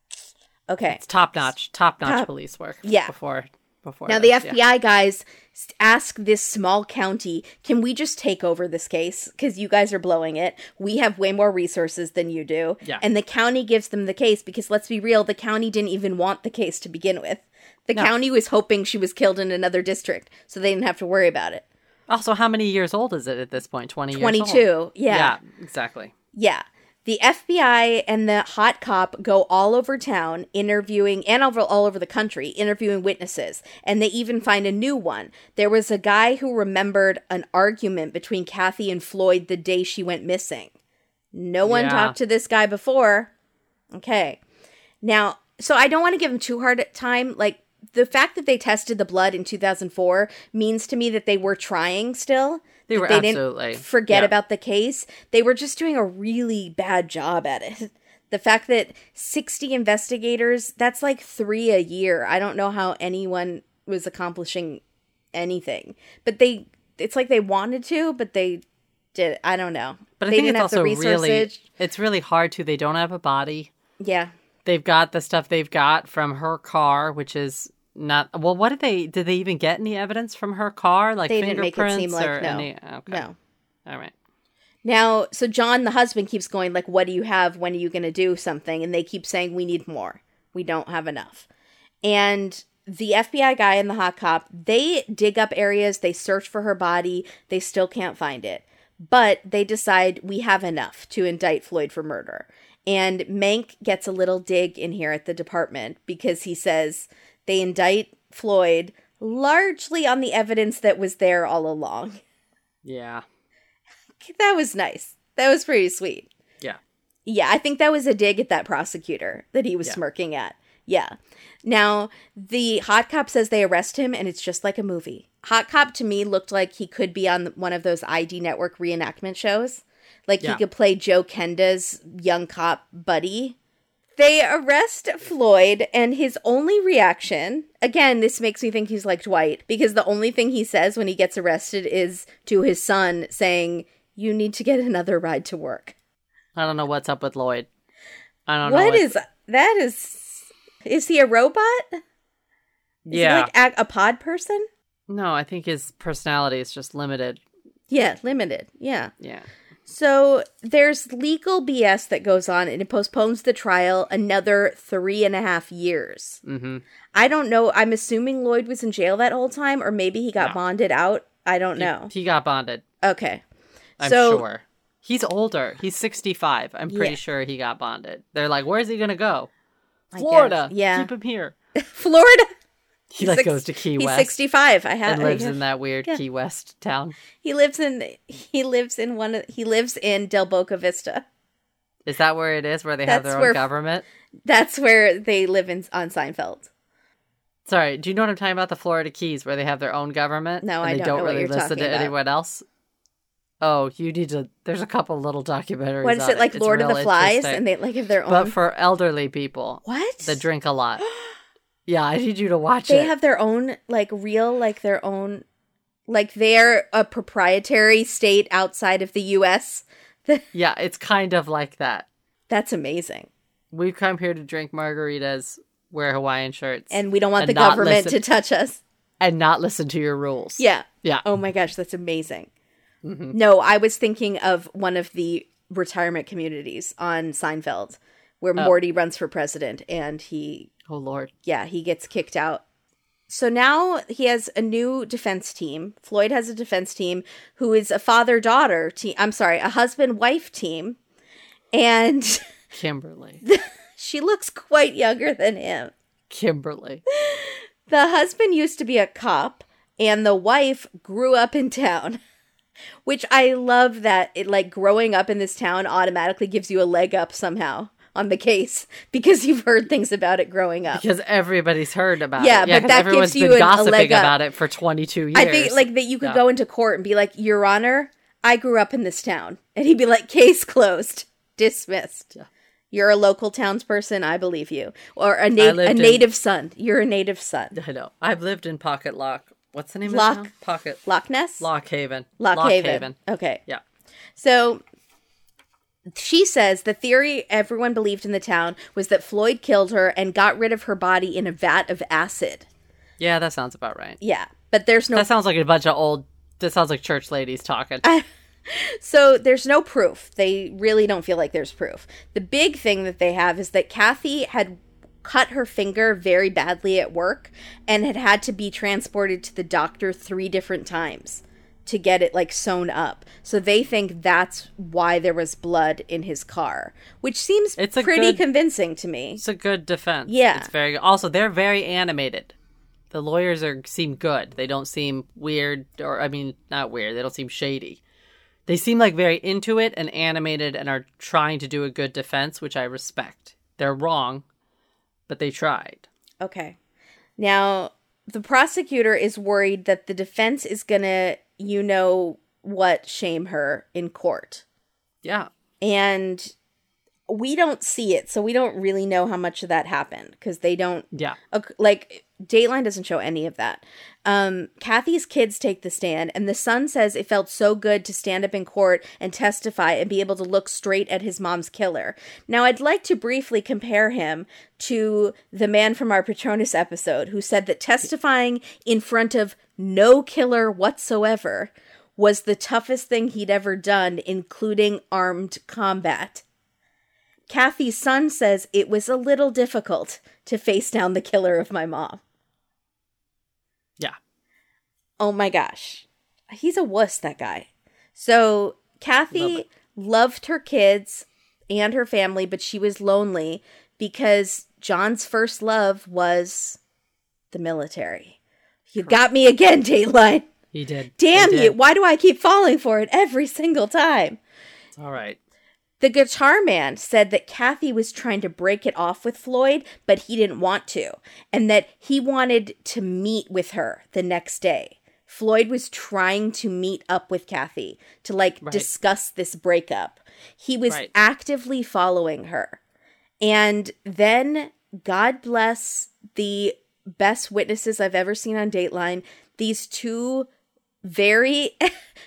Okay. It's top notch, top notch Top- police work. yeah. Before, before. Now, this, the F B I yeah. guys s- ask this small county, can we just take over this case? Because you guys are blowing it. We have way more resources than you do. Yeah. And the county gives them the case because, let's be real, the county didn't even want the case to begin with. The No. county was hoping she was killed in another district, so they didn't have to worry about it. Also, how many years old is it at this point? Twenty years old. twenty-two, yeah. Yeah, exactly. Yeah. The F B I and the Hot Cop go all over town interviewing, and over, all over the country, interviewing witnesses. And they even find a new one. There was a guy who remembered an argument between Kathy and Floyd the day she went missing. No one Yeah. talked to this guy before. Okay. Now, so I don't want to give them too hard a time. Like, the fact that they tested the blood in two thousand four means to me that they were trying still. They that were they absolutely- didn't forget yeah. about the case. They were just doing a really bad job at it. The fact that sixty investigators, that's like three a year. I don't know how anyone was accomplishing anything. But they, it's like they wanted to, but they did. I don't know. But I they think didn't it's have the also really, resources. it's really hard to. They don't have a body. Yeah. They've got the stuff they've got from her car, which is not. Well, what did they? Did they even get any evidence from her car, like They didn't make it fingerprints seem like or no. any? Okay. No. All right. Now, so John, the husband, keeps going, like, what do you have? When are you going to do something? And they keep saying, we need more. We don't have enough. And the F B I guy and the Hot Cop, they dig up areas, they search for her body, they still can't find it. But they decide we have enough to indict Floyd for murder. And Mank gets a little dig in here at the department because he says they indict Floyd largely on the evidence that was there all along. Yeah. That was nice. That was pretty sweet. Yeah. Yeah, I think that was a dig at that prosecutor that he was Yeah. smirking at. Yeah. Now, the Hot Cop says they arrest him, and it's just like a movie. Hot Cop, to me, looked like he could be on one of those I D Network reenactment shows. Like, Yeah. he could play Joe Kenda's young cop buddy. They arrest Floyd, and his only reaction, again, this makes me think he's like Dwight, because the only thing he says when he gets arrested is to his son saying, you need to get another ride to work. I don't know what's up with Lloyd. I don't know. What is that? Is is he a robot? Is Yeah. he like a, a pod person? No, I think his personality is just limited. Yeah, limited. Yeah. Yeah. So there's legal B S that goes on, and it postpones the trial another three and a half years. Mm-hmm. I don't know. I'm assuming Lloyd was in jail that whole time, or maybe he got No. bonded out. I don't He, know. he got bonded. Okay. I'm so, sure. He's older. He's sixty-five. I'm pretty Yeah. sure he got bonded. They're like, where's he going to go? I Florida. guess, yeah. Keep him here. Florida. He like Six- goes to Key he's West sixty-five. I have. and lives in that weird Yeah. Key West town. He lives in. He lives in one. Of, he lives in Del Boca Vista. Is that where it is, where they have That's their where- own government? That's where they live in on Seinfeld. Sorry, do you know what I'm talking about? The Florida Keys, where they have their own government? No, and I they don't don't know what really you're listen talking to about. anyone else. Oh, you need to. There's a couple little documentaries. What is on it like, It's Lord of real the Flies, interesting. and they like have their own. But for elderly people what? that drink a lot. Yeah, I need you to watch They it. have their own, like, real, like, their own, like, they're a proprietary state outside of the U S Yeah, it's kind of like that. That's amazing. We've come here to drink margaritas, wear Hawaiian shirts, And we don't want And the not government listen- to touch us. and not listen to your rules. Yeah. Yeah. Oh my gosh, that's amazing. Mm-hmm. No, I was thinking of one of the retirement communities on Seinfeld, where Oh. Morty runs for president and he, Oh, Lord. yeah, he gets kicked out. So now he has a new defense team. Floyd has a defense team who is a father-daughter team. I'm sorry, a husband-wife team. And Kimberly. she looks quite younger than him. Kimberly. The husband used to be a cop, and the wife grew up in town. Which I love that it, like, growing up in this town automatically gives you a leg up somehow on the case because you've heard things about it growing up. Because everybody's heard about Yeah, it. Yeah, but 'cause that everyone's gives you been an- a gossiping leg up. about it for twenty-two years. I think, like, that you could Yeah. go into court and be like, Your Honor, I grew up in this town. And he'd be like, case closed. Dismissed. Yeah. You're a local townsperson, I believe you. Or a, na- I a lived in- native son. You're a native son. I know. I've lived in Pocket Lock. What's the name Lock- of the town? Pocket. Loch Ness? Lock Haven. Lock, Haven. Okay. Yeah. So she says the theory everyone believed in the town was that Floyd killed her and got rid of her body in a vat of acid. Yeah, that sounds about right. Yeah, but there's no That sounds like a bunch of old. That sounds like church ladies talking. so there's no proof. They really don't feel like there's proof. The big thing that they have is that Kathy had cut her finger very badly at work and had had to be transported to the doctor three different times to get it like sewn up. So they think that's why there was blood in his car, which seems It's a pretty good- convincing to me. It's a good defense. Yeah. It's very good. Also, they're very animated. The lawyers are seem good. They don't seem weird, or I mean, not weird. They don't seem shady. They seem like very into it and animated and are trying to do a good defense, which I respect. They're wrong, but they tried. Okay. Now, the prosecutor is worried that the defense is going to, you know what, shame her in court. Yeah. And we don't see it, so we don't really know how much of that happened because they don't, Yeah. ok- like, Dateline doesn't show any of that. Um, Kathy's kids take the stand, and the son says it felt so good to stand up in court and testify and be able to look straight at his mom's killer. Now, I'd like to briefly compare him to the man from our Patronus episode who said that testifying in front of no killer whatsoever was the toughest thing he'd ever done, including armed combat. Kathy's son says it was a little difficult to face down the killer of my mom. Yeah. Oh my gosh. He's a wuss, that guy. So Love Kathy it. loved her kids and her family, but she was lonely because John's first love was the military. You got me again, Dateline. He did. Damn He you. did. Why do I keep falling for it every single time? All right. The guitar man said that Kathy was trying to break it off with Floyd, but he didn't want to, and that he wanted to meet with her the next day. Floyd was trying to meet up with Kathy to, like, Right. discuss this breakup. He was Right. actively following her. And then, God bless the best witnesses I've ever seen on Dateline, these two very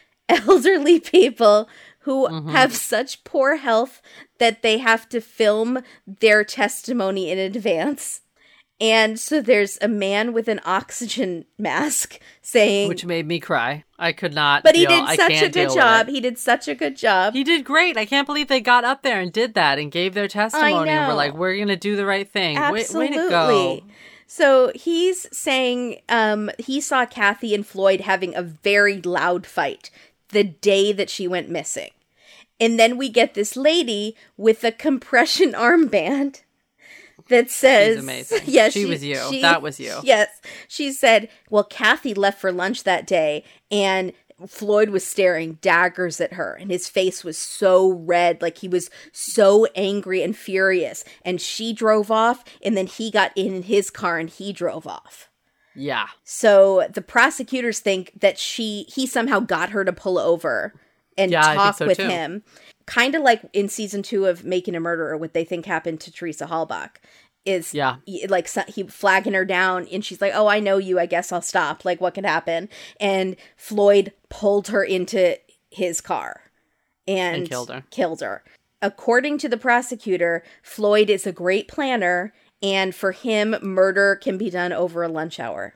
elderly people who Mm-hmm. have such poor health that they have to film their testimony in advance. And so there's a man with an oxygen mask saying, Which made me cry. I could not. but he deal- did I such can't a good deal with job. it. He did such a good job. He did great. I can't believe they got up there and did that and gave their testimony and know. were like, "We're going to do the right thing." Way, Absolutely. way to go. So he's saying um, he saw Kathy and Floyd having a very loud fight the day that she went missing. And then we get this lady with a compression armband that says, She's amazing. Yeah, She was you. That was you. Yes. She said, well, Kathy left for lunch that day and Floyd was staring daggers at her and his face was so red, like he was so angry and furious. And she drove off and then he got in his car and he drove off. Yeah. So the prosecutors think that she he somehow got her to pull over and Yeah, I think talk so, with too. him. Kind of like in season two of Making a Murderer, what they think happened to Teresa Hallbach is Yeah. y- like so- he flagging her down and she's like, oh, I know you. I guess I'll stop. Like, what could happen? And Floyd pulled her into his car and, And killed her. Killed her. According to the prosecutor, Floyd is a great planner, and for him, murder can be done over a lunch hour.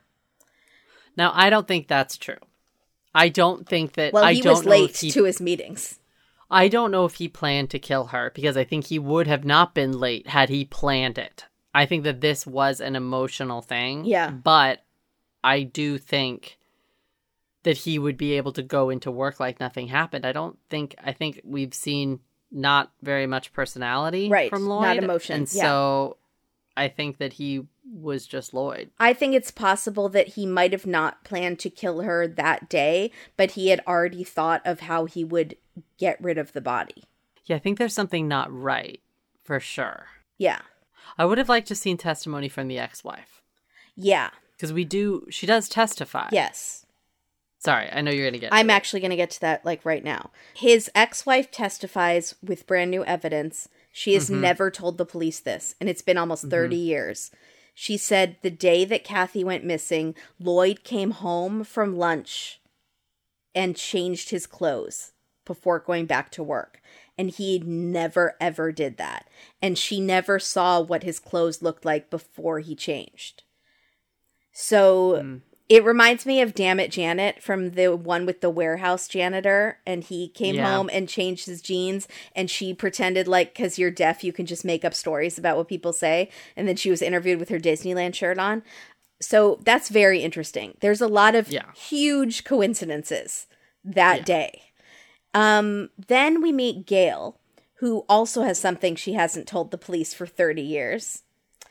Now, I don't think that's true. I don't think that. Well, I he don't was know late if he, to his meetings. I don't know if he planned to kill her, because I think he would have not been late had he planned it. I think that this was an emotional thing. Yeah. But I do think that he would be able to go into work like nothing happened. I don't think, I think we've seen not very much personality Right, from Lloyd. not emotion, And yeah. so I think that he was just Lloyd. I think it's possible that he might have not planned to kill her that day, but he had already thought of how he would get rid of the body. Yeah, I think there's something not right, for sure. Yeah. I would have liked to seen testimony from the ex-wife. Yeah. Because we do, she does testify. Yes. Sorry, I know you're going to get to I'm it. actually going to get to that like right now. His ex-wife testifies with brand new evidence. She has Mm-hmm. never told the police this, and it's been almost thirty years. She said the day that Kathy went missing, Lloyd came home from lunch and changed his clothes before going back to work. And he never, ever did that. And she never saw what his clothes looked like before he changed. So Mm. it reminds me of Damn It Janet from the one with the warehouse janitor. And he came Yeah. home and changed his jeans. And she pretended like, because you're deaf, you can just make up stories about what people say. And then she was interviewed with her Disneyland shirt on. So that's very interesting. There's a lot of Yeah. huge coincidences that Yeah. day. Um, then we meet Gail, who also has something she hasn't told the police for thirty years.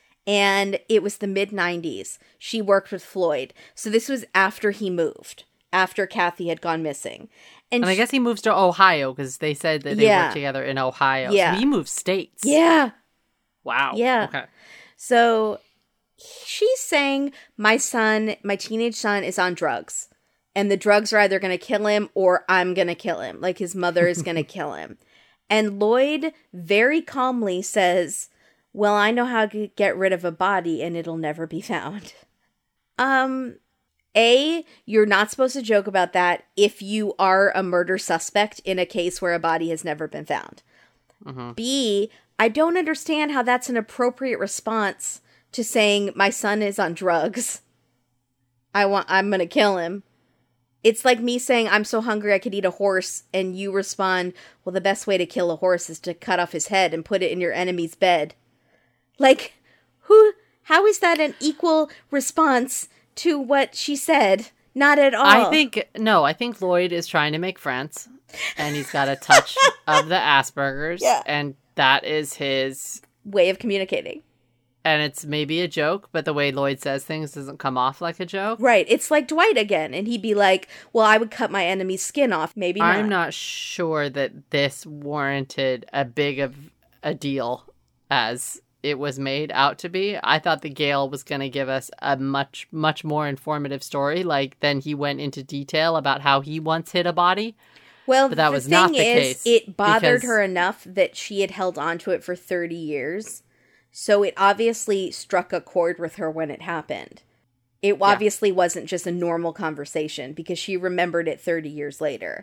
And it was the mid nineties. She worked with Floyd. So this was after he moved, after Kathy had gone missing. And, And I she- guess he moves to Ohio because they said that they Yeah. worked together in Ohio. Yeah. So he moved states. yeah. Wow. Yeah. Okay. So she's saying, my son, my teenage son is on drugs. And the drugs are either going to kill him or I'm going to kill him. Like his mother is going to kill him. And Lloyd very calmly says, well, I know how to get rid of a body and it'll never be found. Um, A, you're not supposed to joke about that if you are a murder suspect in a case where a body has never been found. Mm-hmm. B, I don't understand how that's an appropriate response to saying my son is on drugs. I want, I'm going to kill him. It's like me saying, I'm so hungry I could eat a horse, and you respond, well, the best way to kill a horse is to cut off his head and put it in your enemy's bed. Like, who, how is that an equal response to what she said? Not at all. I think, no, I think Lloyd is trying to make friends, and he's got a touch of the Asperger's, Yeah. and that is his, Way of communicating. and it's maybe a joke, but the way Lloyd says things doesn't come off like a joke. Right. It's like Dwight again, and he'd be like, well, I would cut my enemy's skin off. Maybe not. I'm not sure that this warranted a big of a deal as it was made out to be. I thought that Gail was going to give us a much, much more informative story. Like, then he went into detail about how he once hid a body. Well, But that the was thing not the is, case, it bothered because- her enough that she had held on to it for thirty years. So it obviously struck a chord with her when it happened. It obviously wasn't just a normal conversation because she remembered it thirty years later.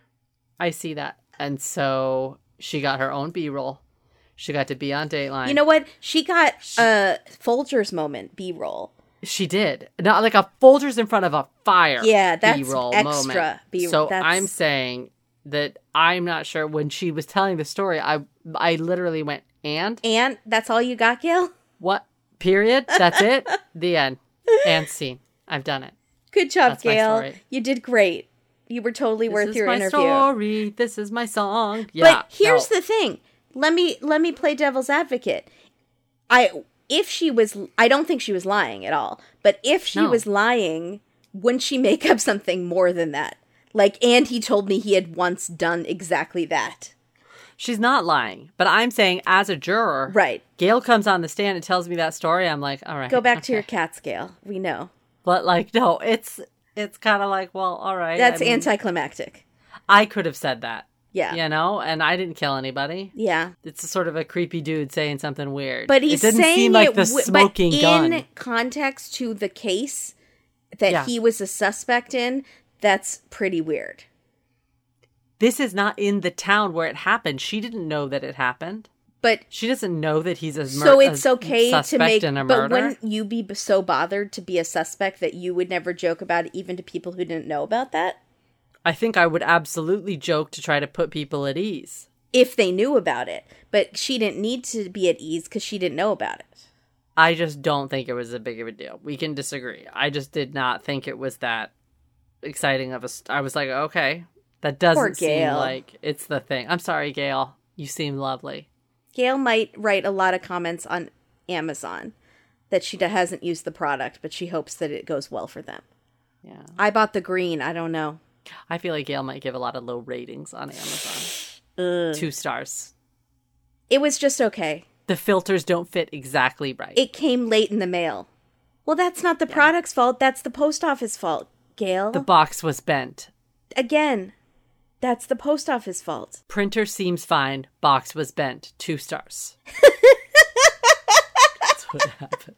I see that. And so she got her own B-roll. She got to be on Dateline. You know what? She got a Folgers moment B-roll. She did. Not like a Folgers in front of a fire. Yeah, that's B-roll extra moment. B- So that's- I'm saying that I'm not sure when she was telling the story. I I literally went, and And that's all you got, Gail? what? Period. That's it. The end. And scene. I've done it. Good job, That's my Gail. story. You did great. You were totally This worth is your my interview. story. This is my song. Yeah. But here's no. the thing. Let me let me play devil's advocate. I if she was I don't think she was lying at all. But if she No. was lying, wouldn't she make up something more than that? Like, and he told me he had once done exactly that. She's not lying. But I'm saying, as a juror, Right. Gail comes on the stand and tells me that story. I'm like, all right. Go back to okay. your cat scale. We know. But like, no, it's it's kind of like, well, all right. That's I mean, anticlimactic. I could have said that. Yeah. You know, and I didn't kill anybody. Yeah. It's sort of a creepy dude saying something weird. But he's it didn't saying seem like it the w- smoking but gun. in context to the case that Yeah. he was a suspect in, that's pretty weird. This is not in the town where it happened. She didn't know that it happened. But She doesn't know that he's a mur- so it's a okay to suspect make, in a but murder. wouldn't you be b- so bothered to be a suspect that you would never joke about it even to people who didn't know about that? I think I would absolutely joke to try to put people at ease. If they knew about it. But she didn't need to be at ease because she didn't know about it. I just don't think it was a big of a deal. We can disagree. I just did not think it was that exciting of a... St- I was like, okay, that doesn't seem like it's the thing. I'm sorry, Gail. You seem lovely. Gail might write a lot of comments on Amazon that she hasn't used the product, but she hopes that it goes well for them. Yeah. I bought the green. I don't know. I feel like Gail might give a lot of low ratings on Amazon. Ugh. Two stars. It was just okay. The filters don't fit exactly right. It came late in the mail. Well, that's not the yeah. product's fault. That's the post office fault, Gail. The box was bent. Again, that's the post office fault. Printer seems fine. Box was bent. Two stars. That's what happened.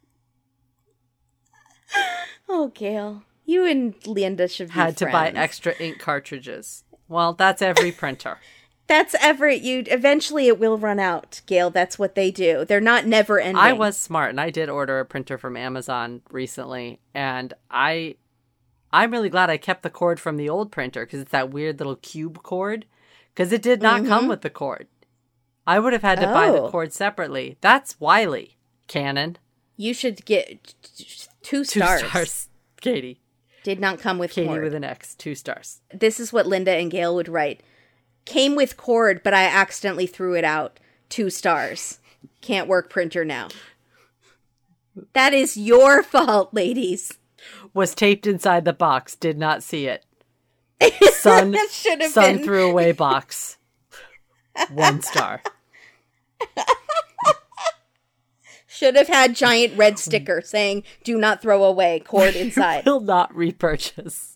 Oh, Gail. You and Linda should be Had friends. to buy extra ink cartridges. Well, that's every printer. That's ever you. Eventually, it will run out, Gail. That's what they do. They're not never ending. I was smart, and I did order a printer from Amazon recently, and I, I'm really glad I kept the cord from the old printer because it's that weird little cube cord. Because it did not mm-hmm. come with the cord. I would have had to oh. buy the cord separately. That's wily, Canon. You should get two stars. Two stars, Katie. Did not come with Katie cord. with an X. Two stars. This is what Linda and Gail would write. Came with cord, but I accidentally threw it out. Two stars. Can't work printer now. That is your fault, ladies. Was taped inside the box. Did not see it. Son, son been. threw away box. One star. Should have had giant red sticker saying, do not throw away, cord inside. Will not repurchase.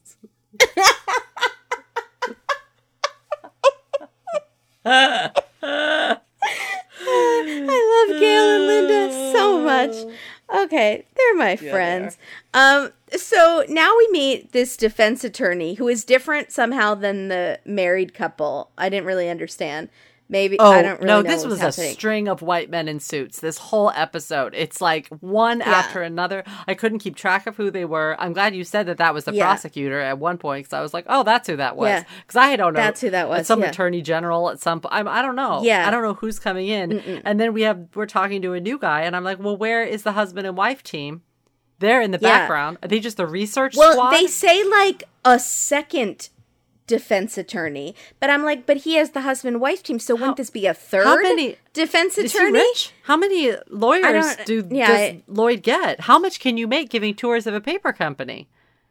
I love Gail and Linda so much. Okay, they're my yeah, friends. They um, so now we meet this defense attorney who is different somehow than the married couple. I didn't really understand. Maybe oh, I don't really no, know this was happening. a string of white men in suits. This whole episode, it's like one yeah. after another. I couldn't keep track of who they were. I'm glad you said that that was the yeah. prosecutor at one point because I was like, oh, that's who that was. Because yeah. I don't know. That's who that was. Some yeah. attorney general at some point. I don't know. Yeah. I don't know who's coming in. Mm-mm. And then we have we're talking to a new guy, and I'm like, well, where is the husband and wife team? They're in the yeah. background. Are they just the research well, squad? Well, they say like a second defense attorney, but I'm like, but he has the husband-wife team, so how, wouldn't this be a third how many, defense attorney? Is he rich? How many lawyers do yeah, does I, Lloyd get? How much can you make giving tours of a paper company?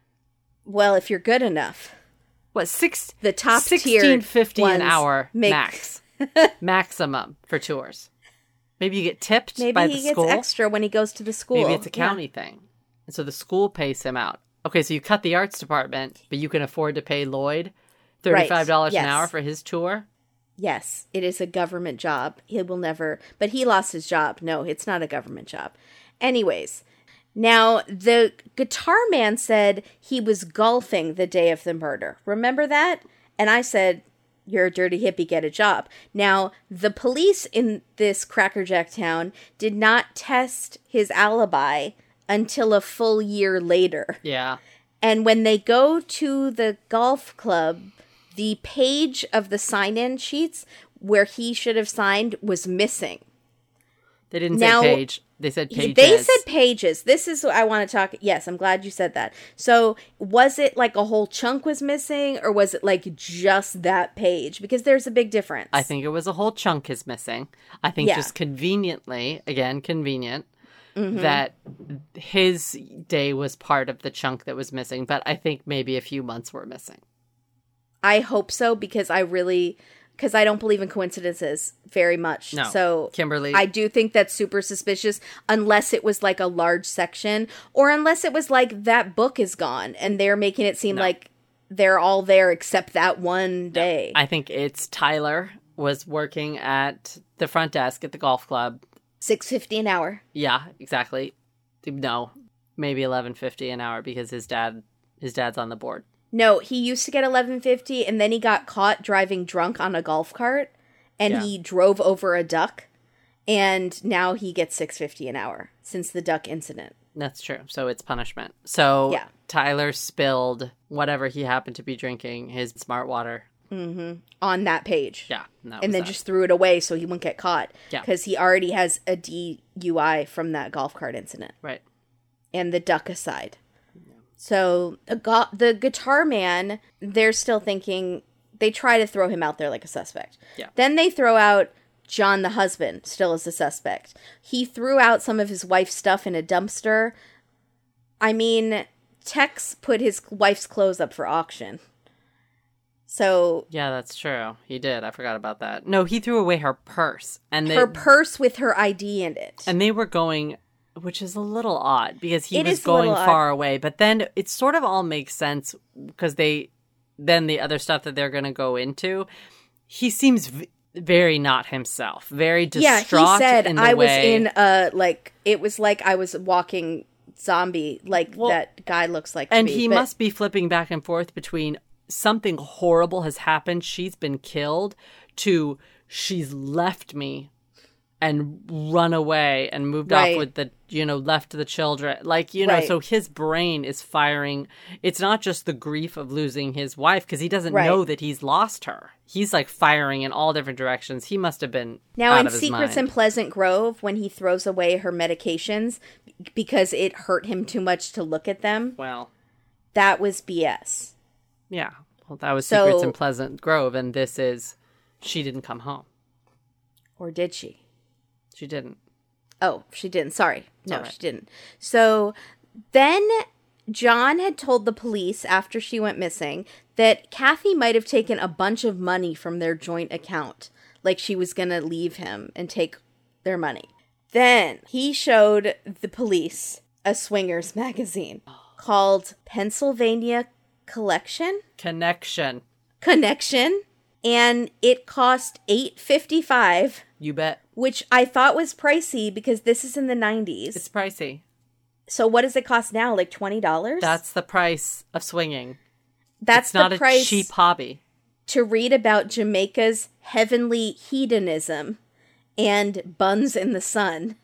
Well, if you're good enough. What, six, the top sixteen fifty an hour make... max. Maximum for tours. Maybe you get tipped Maybe by the he school. Maybe he gets extra when he goes to the school. Maybe it's a county yeah. thing. And so the school pays him out. Okay, so you cut the arts department, but you can afford to pay Lloyd thirty-five dollars right. yes. an hour for his tour? Yes, it is a government job. He will never... But he lost his job. No, it's not a government job. Anyways, now the guitar man said he was golfing the day of the murder. Remember that? And I said, you're a dirty hippie, get a job. Now, the police in this crackerjack town did not test his alibi until a full year later. Yeah. And when they go to the golf club, the page of the sign-in sheets where he should have signed was missing. They didn't now, say page. They said pages. They said pages. This is what I want to talk. Yes, I'm glad you said that. So was it like a whole chunk was missing, or was it like just that page? Because there's a big difference. I think it was a whole chunk is missing. I think yeah. just conveniently, again, convenient, mm-hmm. that his day was part of the chunk that was missing. But I think maybe a few months were missing. I hope so, because I really, because I don't believe in coincidences very much. No, so Kimberly, I do think that's super suspicious, unless it was like a large section, or unless it was like that book is gone and they're making it seem no. like they're all there except that one day. No. I think it's Tyler was working at the front desk at the golf club. six fifty an hour. Yeah, exactly. No, maybe eleven fifty an hour because his dad, his dad's on the board. No, he used to get eleven fifty, and then he got caught driving drunk on a golf cart, and yeah. he drove over a duck, and now he gets six fifty an hour since the duck incident. That's true. So it's punishment. So Yeah. Tyler spilled whatever he happened to be drinking, his smart water. on that page. Yeah. And, that And was then that. just threw it away so he wouldn't get caught. Yeah. Because he already has a D U I from that golf cart incident. Right. And the duck aside. So the, go- the guitar man, they're still thinking, they try to throw him out there like a suspect. Yeah. Then they throw out John, the husband, still as a suspect. He threw out some of his wife's stuff in a dumpster. I mean, Tex put his wife's clothes up for auction. So Yeah, that's true. He did. I forgot about that. No, he threw away her purse. And they, her purse with her I D in it. and they were going, which is a little odd because he It was is a little going odd. far away. But then it sort of all makes sense because they, then the other stuff that they're going to go into, he seems v- very not himself, very Yeah, distraught. he said in the I was way- in a, like, it was like I was walking zombie, like Well, that guy looks like to And me, he but- must be flipping back and forth between something horrible has happened, she's been killed, to she's left me and run away and moved Right. off with the, you know, left the children. Like, you know, Right. so his brain is firing. It's not just the grief of losing his wife because he doesn't Right. know that he's lost her. He's like firing in all different directions. He must have been Now, out in of his Secrets in mind. Pleasant Grove, when he throws away her medications because it hurt him too much to look at them, Well, that was B S. yeah. Well, that was So- Secrets in Pleasant Grove, and this is she didn't come home. Or did she? She didn't. Oh, she didn't. Sorry. No, all right. she didn't. So then John had told the police after she went missing that Kathy might have taken a bunch of money from their joint account. Like she was going to leave him and take their money. Then he showed the police a swingers magazine called Pennsylvania Collection Connection. Connection, and it cost eight fifty-five, You bet. which I thought was pricey because this is in the nineties. It's pricey. So what does it cost now? Like twenty dollars? That's the price of swinging. That's It's not the a price cheap hobby. to read about Jamaica's heavenly hedonism and buns in the sun.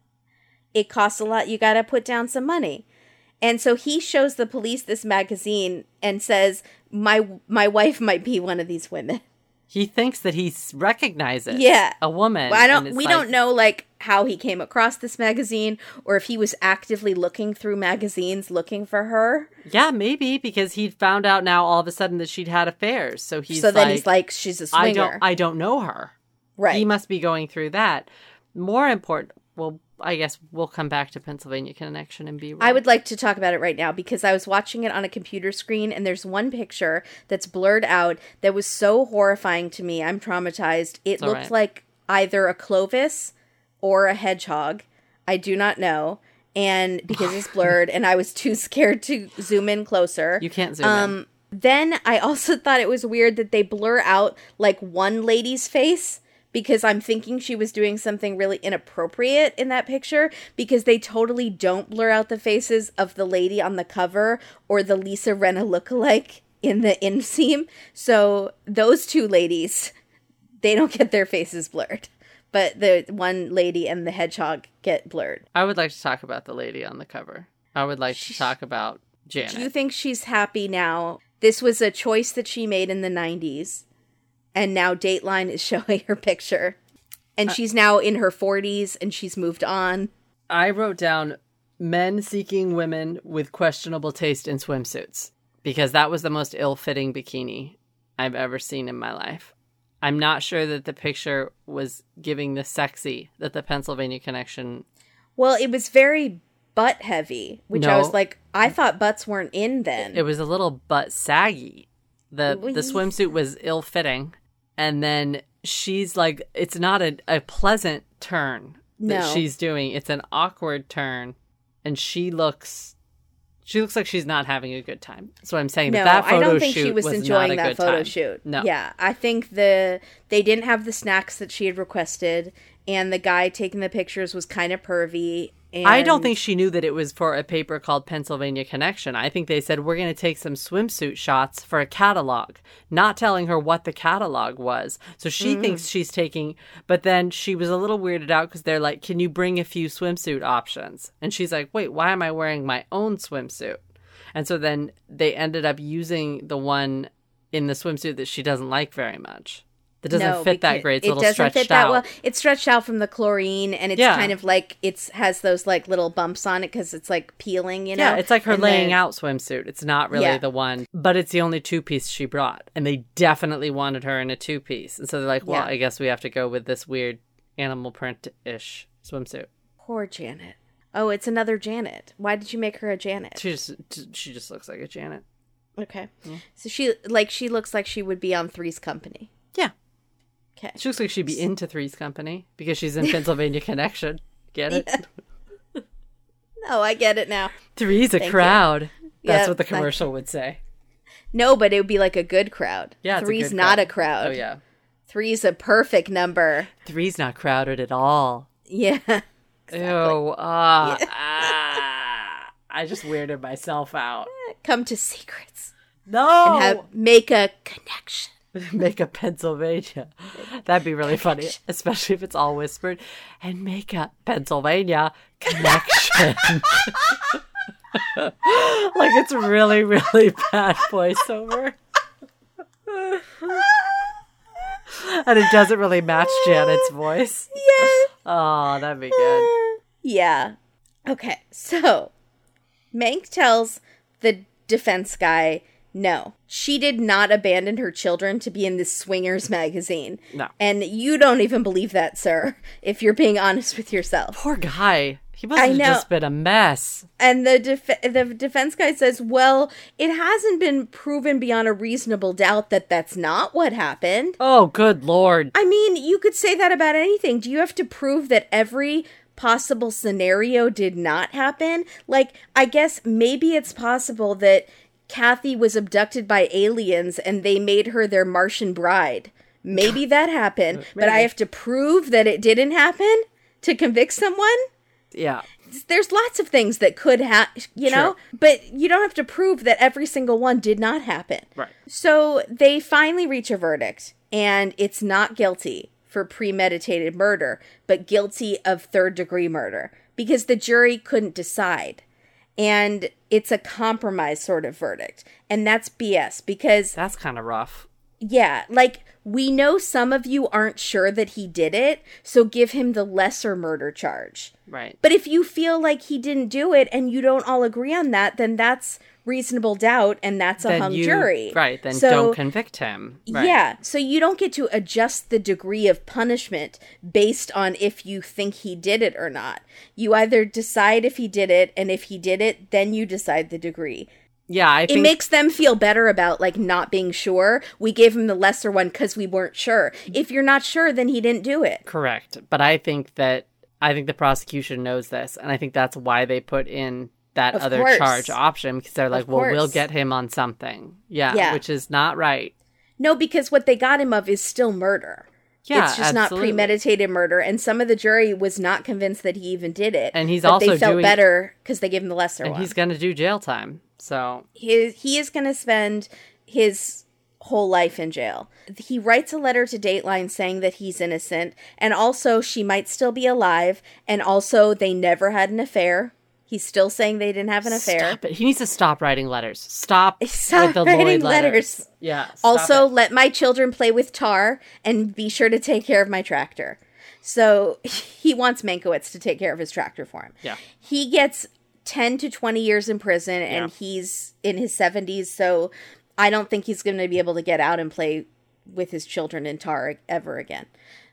It costs a lot. You got to put down some money. And so he shows the police this magazine and says, "My my wife might be one of these women." He thinks that he s- recognizes Yeah. a woman. Well, I and don't. it's We like- don't know like how he came across this magazine, or if he was actively looking through magazines looking for her. Yeah, maybe because he found out now all of a sudden that she'd had affairs. So he's so like, then he's like, "She's a swinger." I don't, I don't know her. right. He must be going through that. More important. Well, I guess we'll come back to Pennsylvania Connection and be. I would like to talk about it right now because I was watching it on a computer screen and there's one picture that's blurred out that was so horrifying to me. I'm traumatized. It all looked right. like either a Clovis or a hedgehog. I do not know. And because it's blurred and I was too scared to zoom in closer. You can't zoom um, in. Then I also thought it was weird that they blur out like one lady's face because I'm thinking she was doing something really inappropriate in that picture because they totally don't blur out the faces of the lady on the cover or the Lisa Rinna lookalike in the inseam. So those two ladies, they don't get their faces blurred. But the one lady and the hedgehog get blurred. I would like to talk about the lady on the cover. I would like to talk about Janet. Do you think she's happy now? This was a choice that she made in the nineties. And now Dateline is showing her picture. And Uh, she's now in her forties and she's moved on. I wrote down men seeking women with questionable taste in swimsuits because that was the most ill-fitting bikini I've ever seen in my life. I'm not sure that the picture was giving the sexy that the Pennsylvania Connection. Well, it was very butt heavy, which I No. was like, I thought butts weren't in then. It was a little butt saggy. The Well, the ye- swimsuit was ill-fitting, and then she's like, it's not a, a pleasant turn that No. she's doing. It's an awkward turn, and she looks. She looks like she's not having a good time. That's what I'm saying. No, that, that photo I don't think shoot she was, was enjoying not a that good photo time. shoot. No. Yeah, I think the they didn't have the snacks that she had requested, and the guy taking the pictures was kind of pervy. I don't And- think she knew that it was for a paper called Pennsylvania Connection. I think they said, we're going to take some swimsuit shots for a catalog, not telling her what the catalog was. So she Mm. thinks she's taking, but then she was a little weirded out because they're like, can you bring a few swimsuit options? And she's like, wait, why am I wearing my own swimsuit? And so then they ended up using the one in the swimsuit that she doesn't like very much. That doesn't No, fit that because great. It's a it little doesn't stretched fit that out. well. It's stretched out from the chlorine, and it's Yeah. kind of like it's has those like little bumps on it because it's like peeling. You know, Yeah, it's like her And laying then- out swimsuit. It's not really Yeah. the one, but it's the only two piece she brought. And they definitely wanted her in a two piece. And so they're like, well, Yeah. I guess we have to go with this weird animal print ish swimsuit. Poor Janet. Oh, it's another Janet. Why did you make her a Janet? She just she just looks like a Janet. Okay, so she like she looks like she would be on Three's Company. Yeah. Okay, She looks like she'd be into Three's Company because she's in Pennsylvania Connection. Get it? no, I get it now. Three's a Thank you. crowd. That's Yep, what the thank commercial would say. No, but it would be like a good crowd. Yeah, it's a Three's good not crowd. a crowd. Oh, yeah. Three's a perfect number. Three's not crowded at all. Yeah. Ew. Uh, ah, I just weirded myself out. Come to Secrets No! and have make a connection. Make a Pennsylvania. That'd be really funny, especially if it's all whispered. And make a Pennsylvania connection. Like it's really, really bad voiceover. And it doesn't really match Janet's voice. Yeah. Oh, that'd be good. Yeah. Okay, so Mank tells the defense guy, no, she did not abandon her children to be in this swingers magazine. No. And you don't even believe that, sir, if you're being honest with yourself. Poor guy. He must I have know. just been a mess. And the def- the defense guy says, well, it hasn't been proven beyond a reasonable doubt that that's not what happened. Oh, good Lord. I mean, you could say that about anything. Do you have to prove that every possible scenario did not happen? Like, I guess maybe it's possible that Kathy was abducted by aliens and they made her their Martian bride. Maybe that happened, but I Maybe. have to prove that it didn't happen to convict someone? Yeah. There's lots of things that could happen, you know, but you don't have to prove that every single one did not happen. Right. So they finally reach a verdict, and it's not guilty for premeditated murder, but guilty of third degree murder because the jury couldn't decide. And it's a compromise sort of verdict. And that's B S because, That's kind of rough. yeah, like we know some of you aren't sure that he did it, so give him the lesser murder charge. Right. But if you feel like he didn't do it and you don't all agree on that, then that's reasonable doubt and that's a Then hung you- jury. Right. Then So- don't convict him. Right. Yeah, so you don't get to adjust the degree of punishment based on if you think he did it or not. You either decide if he did it, and if he did it, then you decide the degree. Yeah, I It think makes them feel better about like not being sure. We gave him the lesser one because we weren't sure. If you're not sure, then he didn't do it. correct. But I think that I think the prosecution knows this, and I think that's why they put in that Of other course. charge option because they're like, well, we'll course. get him on something. Yeah, Yeah. which is not right. No, because what they got him of is still murder. Yeah, it's just not absolutely. premeditated murder, and some of the jury was not convinced that he even did it. And he's but also they felt doing- better because they gave him the lesser And one. he's going to do jail time. So He he is going to spend his whole life in jail. He writes a letter to Dateline saying that he's innocent, and also she might still be alive, and also they never had an affair. He's still saying they didn't have an affair. stop it. He needs to stop writing letters. Stop, Stop with the writing Lloyd letters. letters. Yeah. stop Also, it. let my children play with tar and be sure to take care of my tractor. So he wants Mankiewicz to take care of his tractor for him. Yeah. He gets ten to twenty years in prison, and Yeah. he's in his seventies, so I don't think he's going to be able to get out and play with his children in tar ever again.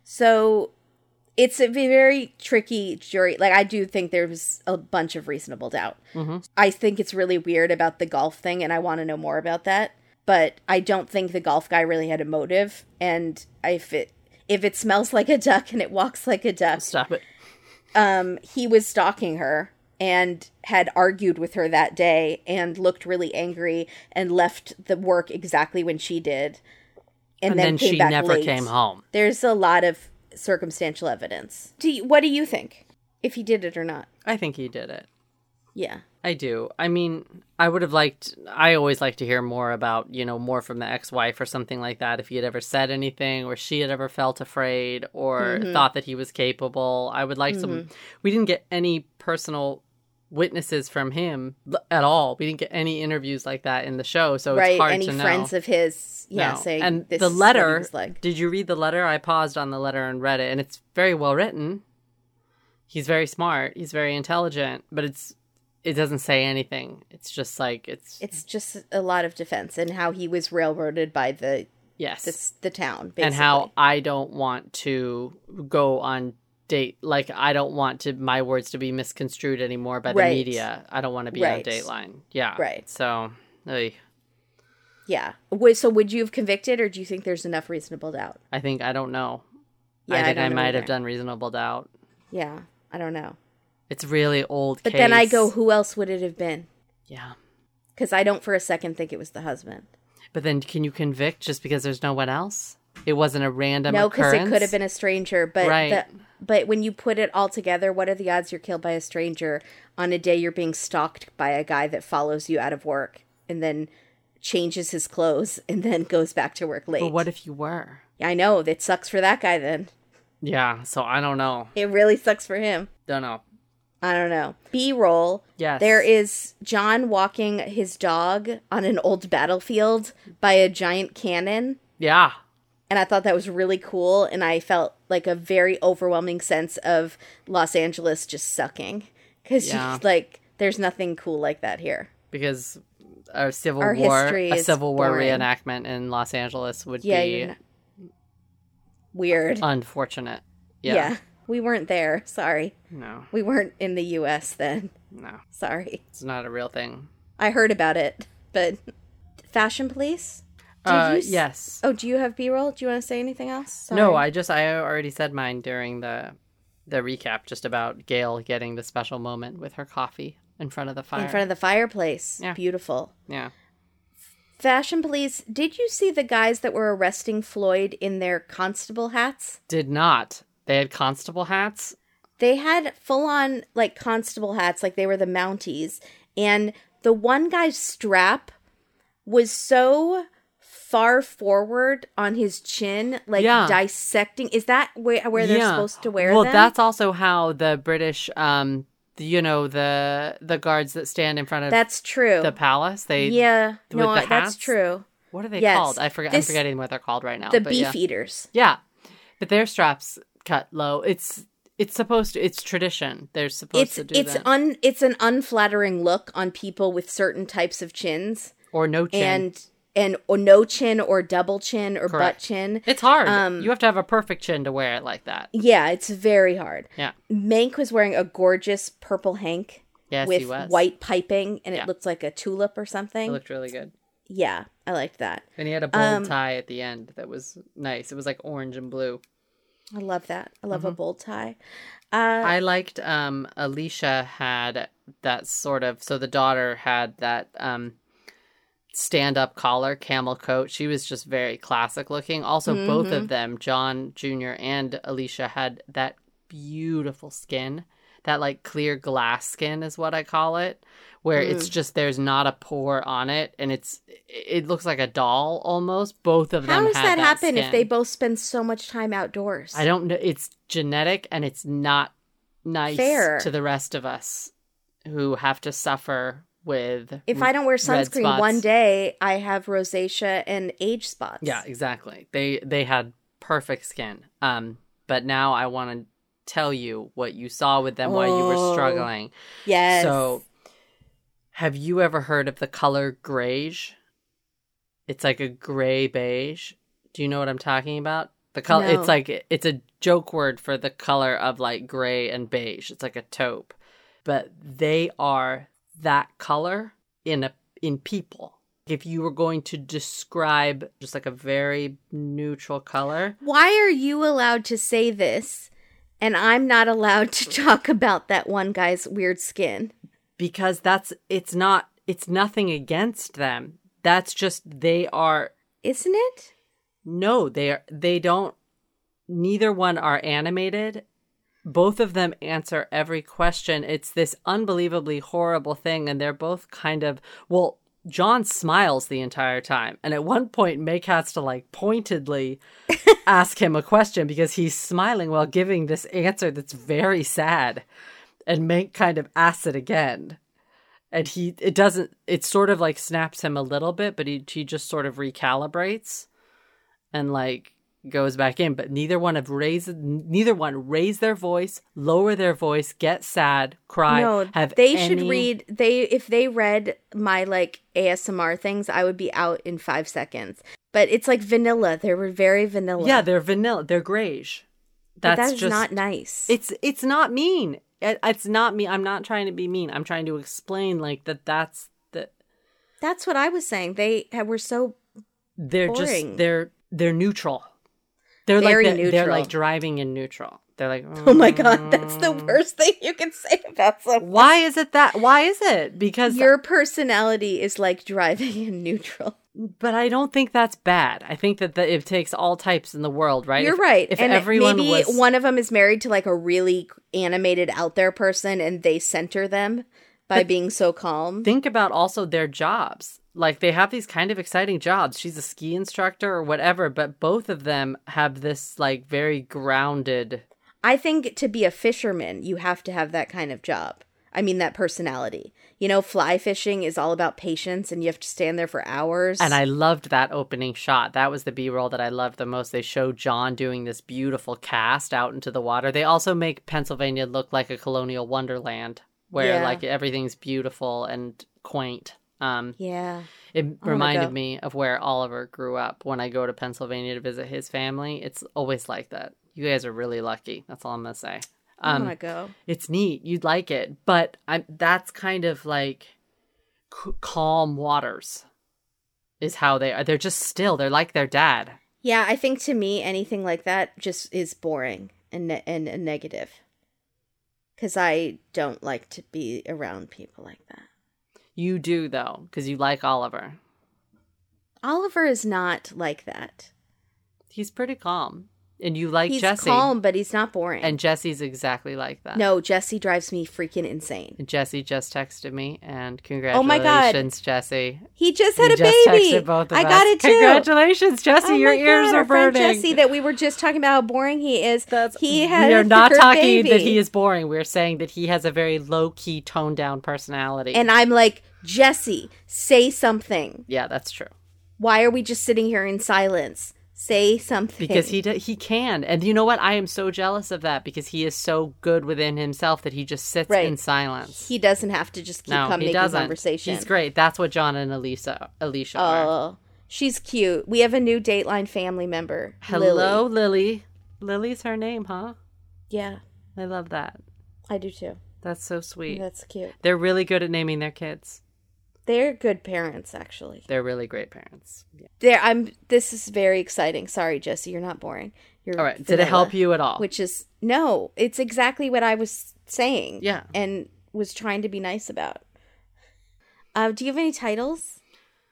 So it's a very tricky jury. Like, I do think there's a bunch of reasonable doubt. Mm-hmm. I think it's really weird about the golf thing, and I want to know more about that. But I don't think the golf guy really had a motive. And if it if it smells like a duck and it walks like a duck, Stop it. um, he was stalking her and had argued with her that day and looked really angry and left the work exactly when she did. And, And then, then came she back never late. came home. There's a lot of circumstantial evidence. Do you, what do you think? if he did it or not. I think he did it. Yeah. I do. I mean, I would have liked, I always like to hear more about, you know, more from the ex-wife or something like that. If he had ever said anything or she had ever felt afraid or mm-hmm. thought that he was capable. I would like mm-hmm. some, we didn't get any personal witnesses from him at all. We didn't get any interviews like that in the show. So right, it's hard any to know. Any friends of his, yeah, no. saying and this the letter, is what he was like. Did you read the letter? I paused on the letter and read it, and it's very well written. He's very smart. He's very intelligent, but it's, it doesn't say anything. It's just like it's. It's just a lot of defense and how he was railroaded by the yes the, the town, basically. And how I don't want to go on date. Like I don't want to my words to be misconstrued anymore by the right. media. I don't want to be right. on Dateline. Yeah. Right. So. Oy. Yeah. So would you have convicted, or do you think there's enough reasonable doubt? I think I don't know. Yeah, I think I, I might either. have done reasonable doubt. Yeah. I don't know. It's really old But case. then I go, who else would it have been? Yeah. Because I don't for a second think it was the husband. But then can you convict just because there's no one else? It wasn't a random no, occurrence? No, because it could have been a stranger. But right. the, but when you put it all together, what are the odds you're killed by a stranger on a day you're being stalked by a guy that follows you out of work and then changes his clothes and then goes back to work late? But what if you were? I know. That sucks for that guy then. Yeah, so I don't know. It really sucks for him. Don't know. I don't know. B-roll. Yes. There is John walking his dog on an old battlefield by a giant cannon. Yeah. And I thought that was really cool. And I felt like a very overwhelming sense of Los Angeles just sucking. Because, yeah. like, there's nothing cool like that here. Because a Civil Our War, history a is Civil War boring. reenactment in Los Angeles would yeah, be you're not... weird. Unfortunate. Yeah. yeah. We weren't there. Sorry. No. We weren't in the U S then. No. Sorry. It's not a real thing. I heard about it, but Fashion Police? Did Uh, you s- yes. Oh, do you have B-roll? Do you want to say anything else? Sorry. No, I just, I already said mine during the the recap, just about Gail getting the special moment with her coffee in front of the fire. In front of the fireplace. Yeah. Beautiful. Yeah. Fashion Police, did you see the guys that were arresting Floyd in their constable hats? Did not. They had constable hats? They had full-on, like, constable hats, like they were the Mounties. And the one guy's strap was so far forward on his chin, like Yeah. dissecting. Is that where, where they're Yeah. supposed to wear well, them? Well, that's also how the British, um, the, you know, the the guards that stand in front of That's true. the palace. They yeah, with no, the that's hats? true. What are they Yes. called? I forget. This- I'm forgetting what they're called right now. The but beef yeah. eaters. Yeah, but their straps cut low. It's it's supposed to. It's tradition. They're supposed It's to do it's that. un it's an unflattering look on people with certain types of chins or no chin. and and or no chin or double chin or butt Correct. chin. It's hard. Um, you have to have a perfect chin to wear it like that. Yeah, it's very hard. Yeah. Mank was wearing a gorgeous purple hank Yes, with he was. white piping, and it Yeah. looked like a tulip or something. It looked really good. Yeah, I liked that. And he had a bold Um, tie at the end that was nice. It was like orange and blue. I love that. I love Mm-hmm. a bold tie. Uh, I liked um Alicia had that sort of so the daughter had that um stand up collar, camel coat. She was just very classic looking. Also Mm-hmm. both of them, John Junior and Alicia, had that beautiful skin. That like clear glass skin is what I call it, where Mm. it's just there's not a pore on it and it's it looks like a doll almost. Both of how them does had that, that happen if skin. they both spend so much time outdoors? I don't know. It's genetic and it's not nice Fair. to the rest of us who have to suffer with. If I don't wear red sunscreen spots. one day, I have rosacea and age spots. Yeah, exactly. They they had perfect skin. Um, but now I want to tell you what you saw with them while you were Oh. struggling. Yes. So, have you ever heard of the color greige? It's like a gray beige. Do you know what I'm talking about? The color. No. It's like it's a joke word for the color of like gray and beige. It's like a taupe, but they are that color in a in people. If you were going to describe just like a very neutral color, Why are you allowed to say this and I'm not allowed to talk about that one guy's weird skin? because that's it's not it's nothing against them. That's just they are Isn't it? no, they are they don't neither one are animated, both of them answer every question. It's this unbelievably horrible thing, and they're both kind of, well, John smiles the entire time, and at one point Meg has to like pointedly ask him a question because he's smiling while giving this answer that's very sad, and Meg kind of asks it again, and he it doesn't it sort of like snaps him a little bit, but he he just sort of recalibrates and like goes back in. But neither one have raised neither one raise their voice, lower their voice, get sad, cry. No, have they any... should read. They if they read my like A S M R things, I would be out in five seconds. But it's like vanilla. They were very vanilla. Yeah, they're vanilla. They're grayish. That's but that is just not nice. It's it's not mean. It, it's not me. I'm not trying to be mean. I'm trying to explain like that. That's the. That's what I was saying. They were so. They're boring. just they're they're neutral. They're Very like the, they're neutral. like driving in neutral. They're like, Oh my god, that's the worst thing you can say about someone. why is it that? Why is it? Because Your personality is like driving in neutral. But I don't think that's bad. I think that the, it takes all types in the world, right? You're if, right. If and everyone maybe was one of them is married to like a really animated out there person and they center them by being so calm. think about also their jobs. Like they have these kind of exciting jobs. She's a ski instructor or whatever, but both of them have this like very grounded. I think to be a fisherman, you have to have that kind of job. I mean, that personality. You know, fly fishing is all about patience and you have to stand there for hours. And I loved that opening shot. That was the B-roll that I loved the most. They show John doing this beautiful cast out into the water. They also make Pennsylvania look like a colonial wonderland where Yeah. like everything's beautiful and quaint. Um, Yeah. It go. reminded me of where Oliver grew up. When I go to Pennsylvania to visit his family, it's always like that. You guys are really lucky. That's all I'm going to say. I Um, want to go. It's neat. You'd like it. But I'm, that's kind of like c- calm waters is how they are. They're just still. They're like their dad. Yeah, I think to me, anything like that just is boring and, ne- and, and negative. Because I don't like to be around people like that. You do, though, because you like Oliver. Oliver is not like that. He's pretty calm. And you like He's Jesse. calm, but he's not boring. And Jesse's exactly like that. No, Jesse drives me freaking insane. And Jesse just texted me, and Oh my God. congratulations, Jesse. He just had You a just baby. texted both of I us. got it too. Congratulations, Jesse. Oh your my ears God, are our friend burning. Jesse, that we were just talking about how boring he is. That's, he had we are not her talking baby. that he is boring. We're saying that he has a very low-key, toned-down personality. And I'm like, Jesse, say something. yeah, that's true. Why are we just sitting here in silence? Say something. Because he d- he can. And you know what? I am so jealous of that because he is so good within himself that he just sits Right. in silence. He doesn't have to just keep no, come he making doesn't. conversation. He's great. That's what John and Elisa, Alicia are. Oh, she's cute. We have a new Dateline family member. Hello, Lily. Lily. Lily's her name, huh? Yeah, I love that. I do too. That's so sweet. That's cute. They're really good at naming their kids. They're good parents, actually. They're really great parents. Yeah. There, I'm. This is very exciting. Sorry, Jesse, you're not boring. You're All right. Did vanilla, it help you at all? Which is no. It's exactly what I was saying. Yeah. and was trying to be nice about. Uh, do you have any titles?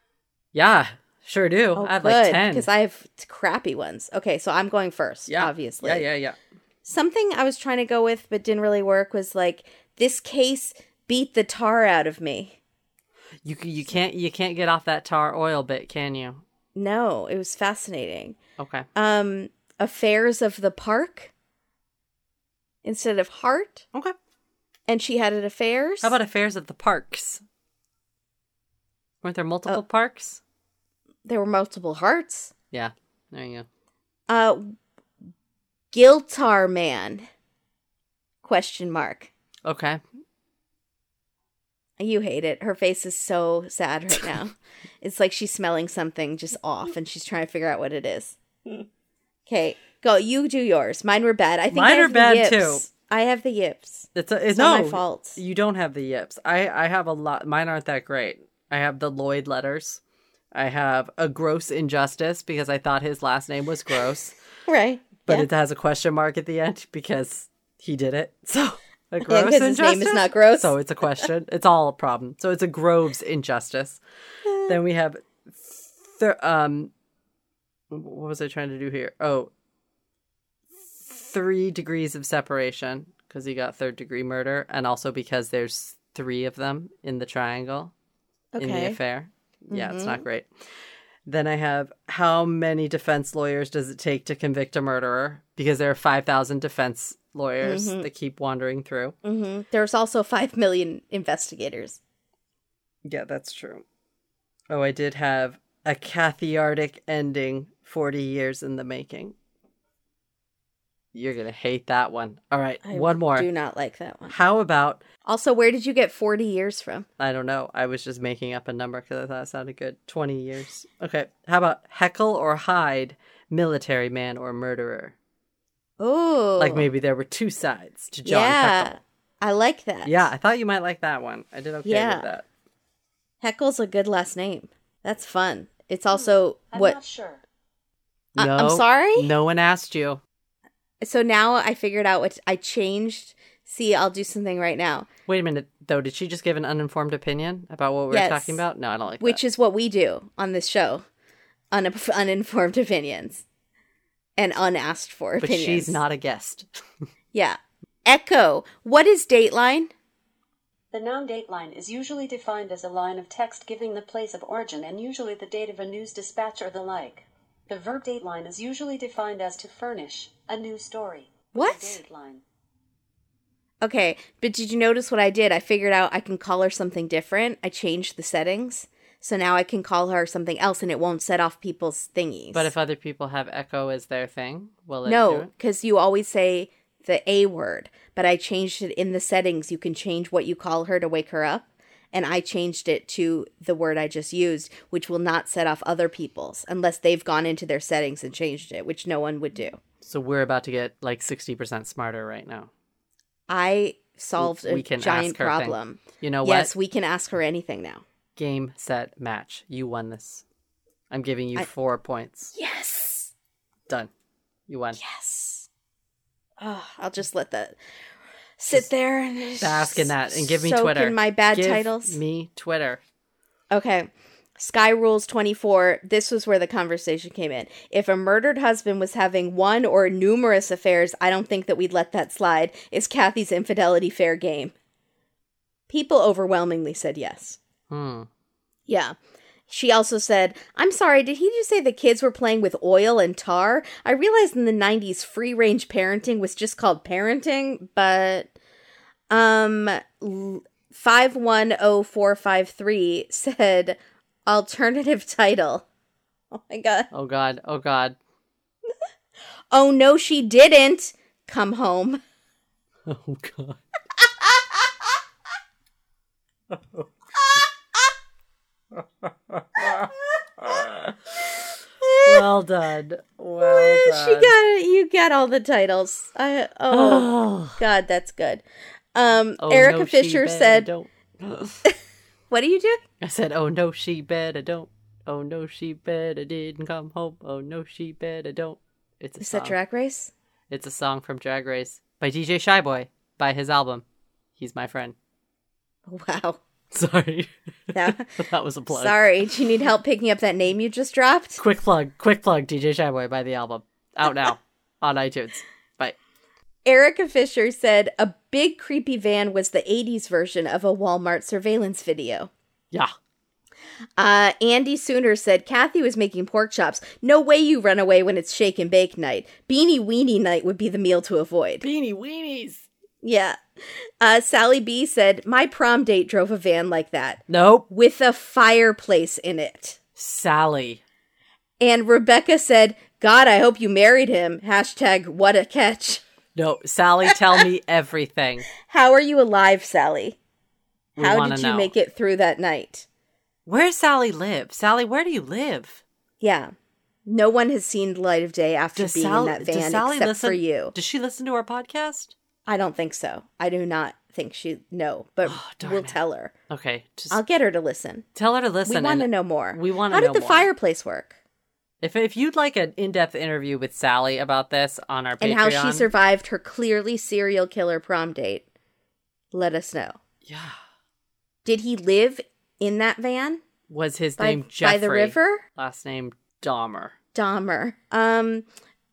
Yeah, sure do. Oh, I have good, like ten. because I have t- crappy ones. Okay, so I'm going first. yeah. obviously. Yeah, yeah, yeah. Something I was trying to go with but didn't really work was like, this case beat the tar out of me. You c- you can't you can't get off that tar oil bit, can you? No, it was fascinating. Okay. Um, Affairs of the Park instead of Heart, Okay. and she had an affairs. How about affairs at the parks? Weren't there multiple Oh. parks? There were multiple hearts. Yeah. There you go. Uh, Giltar Man? Question mark. Okay. You hate it. Her face is so sad right now. It's like she's smelling something just off, and she's trying to figure out what it is. Okay, go. You do yours. Mine were bad. I think Mine I have are bad, the yips. too. I have the yips. It's, a, it's, It's no, not my fault. You don't have the yips. I, I have a lot. Mine aren't that great. I have the Lloyd letters. I have a gross injustice because I thought his last name was gross, Right. but Yeah. it has a question mark at the end because he did it. So a Yeah, gross 'cause his injustice. name is not gross. So it's a question. It's all a problem. So it's a Groves injustice. Then we have, th- um, what was I trying to do here? Oh, three degrees of separation because he got third degree murder, and also because there's three of them in the triangle in the Okay. affair. Yeah, Mm-hmm. it's not great. Then I have how many defense lawyers does it take to convict a murderer? Because there are five thousand defense lawyers Mm-hmm. that keep wandering through. Hmm. There's also five million investigators. Yeah, that's true. Oh, I did have a cathartic ending, forty years in the making. You're going to hate that one. All right, I one more. do not like that one. How about, Also, where did you get forty years from? I don't know, I was just making up a number because I thought it sounded good. twenty years. Okay, how about Heckle or Hyde, military man or murderer? Oh. Like maybe there were two sides to John yeah. Heckle. I like that. Yeah, I thought you might like that one. I did okay Yeah. with that. Heckle's a good last name. That's fun. It's also I'm what. not sure. I- No, I'm sorry? No one asked you. So now I figured out what I changed. See, I'll do something right now, Wait a minute, though. Did she just give an uninformed opinion about what we Yes. were talking about? No, I don't like which that. is what we do on this show. Un- uninformed opinions and unasked for But opinions. she's not a guest. Yeah. Echo. What is Dateline? The noun dateline is usually defined as a line of text giving the place of origin and usually the date of a news dispatch or the like. The verb dateline is usually defined as to furnish a news story. What? Dateline. Okay, but did you notice what I did? I figured out I can call her something different. I changed the settings. So now I can call her something else and it won't set off people's thingies. But if other people have echo as their thing, will it do No, it? because you always say the A word. But I changed it in the settings. You can change what you call her to wake her up. And I changed it to the word I just used, which will not set off other people's unless they've gone into their settings and changed it, which no one would do. So we're about to get like sixty percent smarter right now. I solved a We can giant ask her thing. problem. You know Yes, what? we can ask her anything now. Game, set, match. You won this. I'm giving you I- four points. Yes. Done. You won. Yes. Oh, I'll just let that sit there and Bask in that and give me soak Twitter. in my bad Give titles. me Twitter. Okay. Sky Rules twenty-four. This was where the conversation came in. If a murdered husband was having one or numerous affairs, I don't think that we'd let that slide. Is Kathy's infidelity fair game? People overwhelmingly said yes. Hmm. Yeah. She also said, I'm sorry, did he just say the kids were playing with oil and tar? I realized in the nineties free range parenting was just called parenting, but um five one oh four five three said alternative title. Oh my god. Oh God. Oh God. Oh no, she didn't come home. Oh God. Well done. Well done. She got it. You got all the titles. I oh god, that's good. Um Oh, Erica no, she Fisher better said, don't. what are you doing? I said, oh no, she better don't. Oh no, she better didn't come home. Oh no, she better don't. It's a Is song. that Drag Race? It's a song from Drag Race by D J Shyboy, by his album. He's my friend. Wow. Sorry. That, that was a plug. sorry, do you need help picking up that name you just dropped? Quick plug. Quick plug. D J Shyboy by the album. Out now on iTunes. Bye. Erica Fisher said a big creepy van was the eighties version of a Walmart surveillance video. Yeah. Uh, Andy Sooner said Kathy was making pork chops. No way you run away when it's shake and bake night. Beanie weenie night would be the meal to avoid. Beanie weenies. Yeah. Uh, Sally B said, my prom date drove a van like that. Nope. With a fireplace in it. Sally. And Rebecca said, God, I hope you married him. Hashtag what a catch. No, Sally, tell me everything. How are you alive, Sally? We How wanna did you know. make it through that night? Where does Sally live? Sally, where do you live? Yeah. No one has seen the light of day after Does being Sally, in that does van Sally except listen, for you. Does she listen to our podcast? I don't think so. I do not think she... No, but Oh, darn we'll it. tell her. Okay, just I'll get her to listen. tell her to listen. We want to and know more. We want to How know did the more. fireplace work? If if you'd like an in-depth interview with Sally about this on our And Patreon, how she survived her clearly serial killer prom date, let us know. yeah, Did he live in that van? was his By, name Jeffrey? by the river? Last name Dahmer. Dahmer. Um,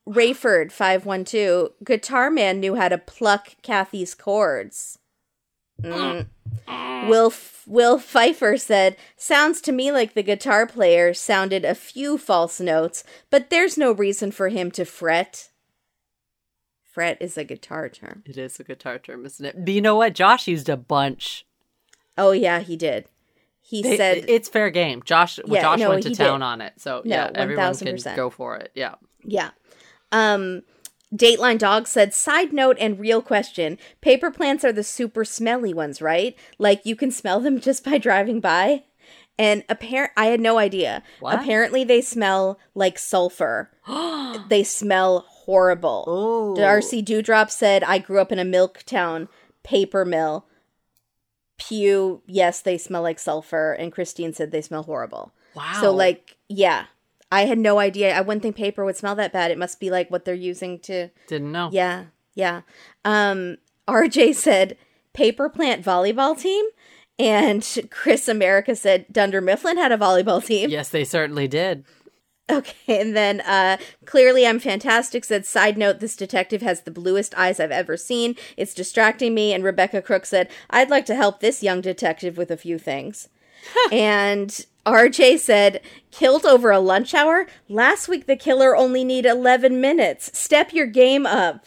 Rayford five one two, Guitar Man knew how to pluck Kathy's chords. Mm. Will F- Will Pfeiffer said, sounds to me like the guitar player sounded a few false notes, but there's no reason for him to fret. Fret is a guitar term. It is a guitar term, isn't it? But you know what? Josh used a bunch. Oh, yeah, he did. He They- said... it's fair game. Josh Yeah, Josh no, went to he town did. on it. So No, yeah, everyone can one thousand percent. go for it. Yeah. Yeah. Um, Dateline Dog said, side note and real question, paper plants are the super smelly ones, right? Like, you can smell them just by driving by? And apparent, I had no idea. What? Apparently they smell like sulfur. They smell horrible. Oh. Darcy Dewdrop said, I grew up in a milk town, paper mill. Pew, yes, they smell like sulfur. And Christine said they smell horrible. Wow. So, like, yeah. I had no idea. I wouldn't think paper would smell that bad. It must be like what they're using to... Didn't know. Yeah, yeah. Um, R J said, paper plant volleyball team? And Chris America said, Dunder Mifflin had a volleyball team. Yes, they certainly did. Okay, and then uh, Clearly I'm Fantastic said, side note, this detective has the bluest eyes I've ever seen. It's distracting me. And Rebecca Crook said, I'd like to help this young detective with a few things. And R J said, killed over a lunch hour? Last week the killer only need eleven minutes. Step your game up.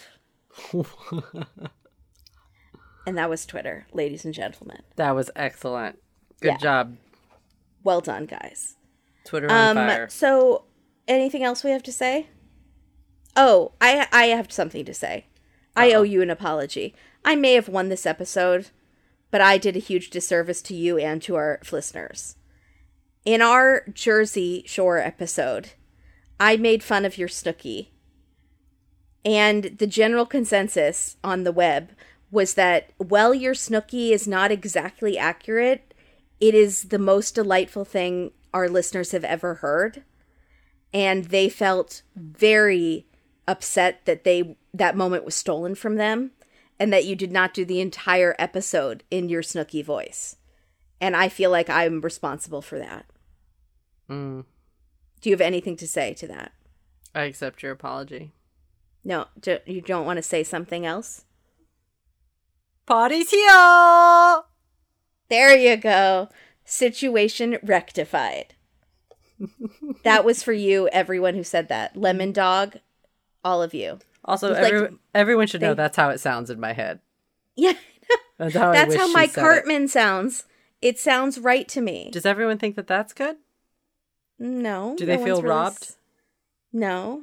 And that was Twitter, ladies and gentlemen. That was excellent. Good Yeah. job. Well done, guys. Twitter on Um, fire. so, anything else we have to say? Oh, I I have something to say. I owe you an apology. I may have won this episode, but I did a huge disservice to you and to our listeners. In our Jersey Shore episode, I made fun of your Snooki. And the general consensus on the web was that, while your Snooki is not exactly accurate, it is the most delightful thing our listeners have ever heard. And they felt very upset that they that moment was stolen from them, and that you did not do the entire episode in your Snooki voice. And I feel like I'm responsible for that. Mm. Do you have anything to say to that? I accept your apology. No, do, you don't want to say something else? Party's here! There you go. Situation rectified. That was for you, everyone who said that. Lemon Dog, all of you. Also, Like, every, everyone should know they- that's how it sounds in my head. Yeah, That's how, I that's wish how she Mike said it. Hartman sounds. It sounds right to me. Does everyone think that that's good? No. Do no they one's feel really robbed? s- No.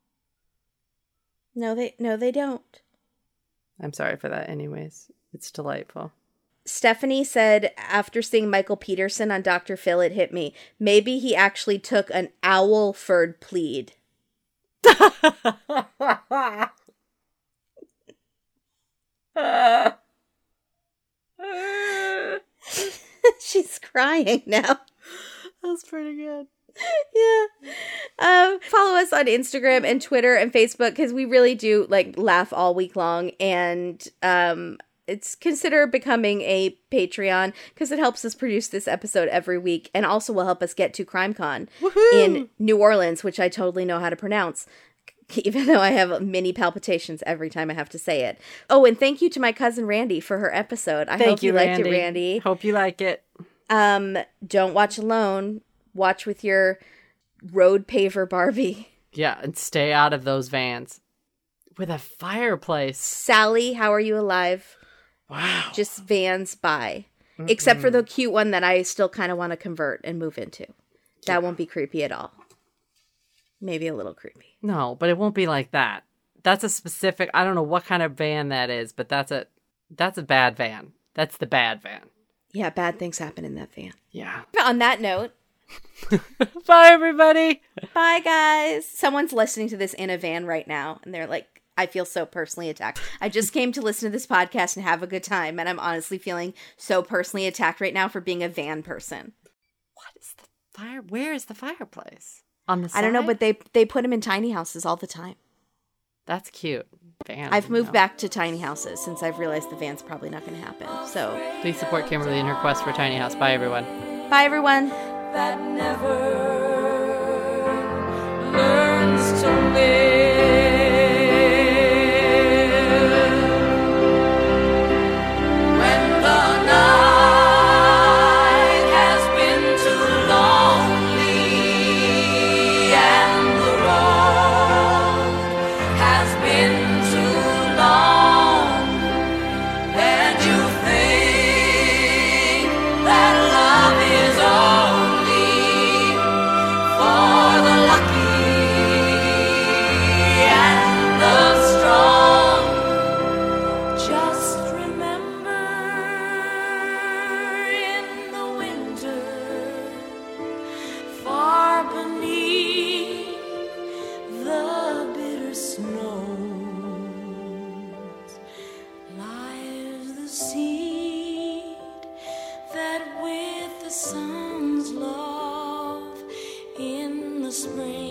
No, they no they don't. I'm sorry for that anyways. It's delightful. Stephanie said, after seeing Michael Peterson on Doctor Phil, it hit me. Maybe he actually took an Owlford plead. She's crying now. That's pretty good. Yeah. Um, follow us on Instagram and Twitter and Facebook, because we really do like laugh all week long. And um, it's consider becoming a Patreon, because it helps us produce this episode every week, and also will help us get to CrimeCon in New Orleans, which I totally know how to pronounce, even though I have mini palpitations every time I have to say it. Oh, and thank you to my cousin Randy for her episode. I Thank hope you, you, liked Randy. it, Randy. Hope you like it. Um, don't watch alone. Watch with your road paver Barbie. Yeah, and stay out of those vans. With a fireplace. Sally, how are you alive? Wow. Just vans by. Mm-mm. Except for the cute one that I still kind of want to convert and move into. That yeah. won't be creepy at all. Maybe a little creepy. No, but it won't be like that. That's a specific, I don't know what kind of van that is, but that's a that's a bad van. That's the bad van. Yeah, bad things happen in that van. Yeah. On that note. Bye, everybody. Bye, guys. Someone's listening to this in a van right now, and they're like, I feel so personally attacked. I just came to listen to this podcast and have a good time, and I'm honestly feeling so personally attacked right now for being a van person. What is the fire? Where is the fireplace? On the side? I don't know, but they they put them in tiny houses all the time. That's cute. Van, I've moved no. back to tiny houses since I've realized the van's probably not going to happen. So please support Kimberly in her quest for a tiny house. Bye, everyone. Bye, everyone. That never learns to live. spring.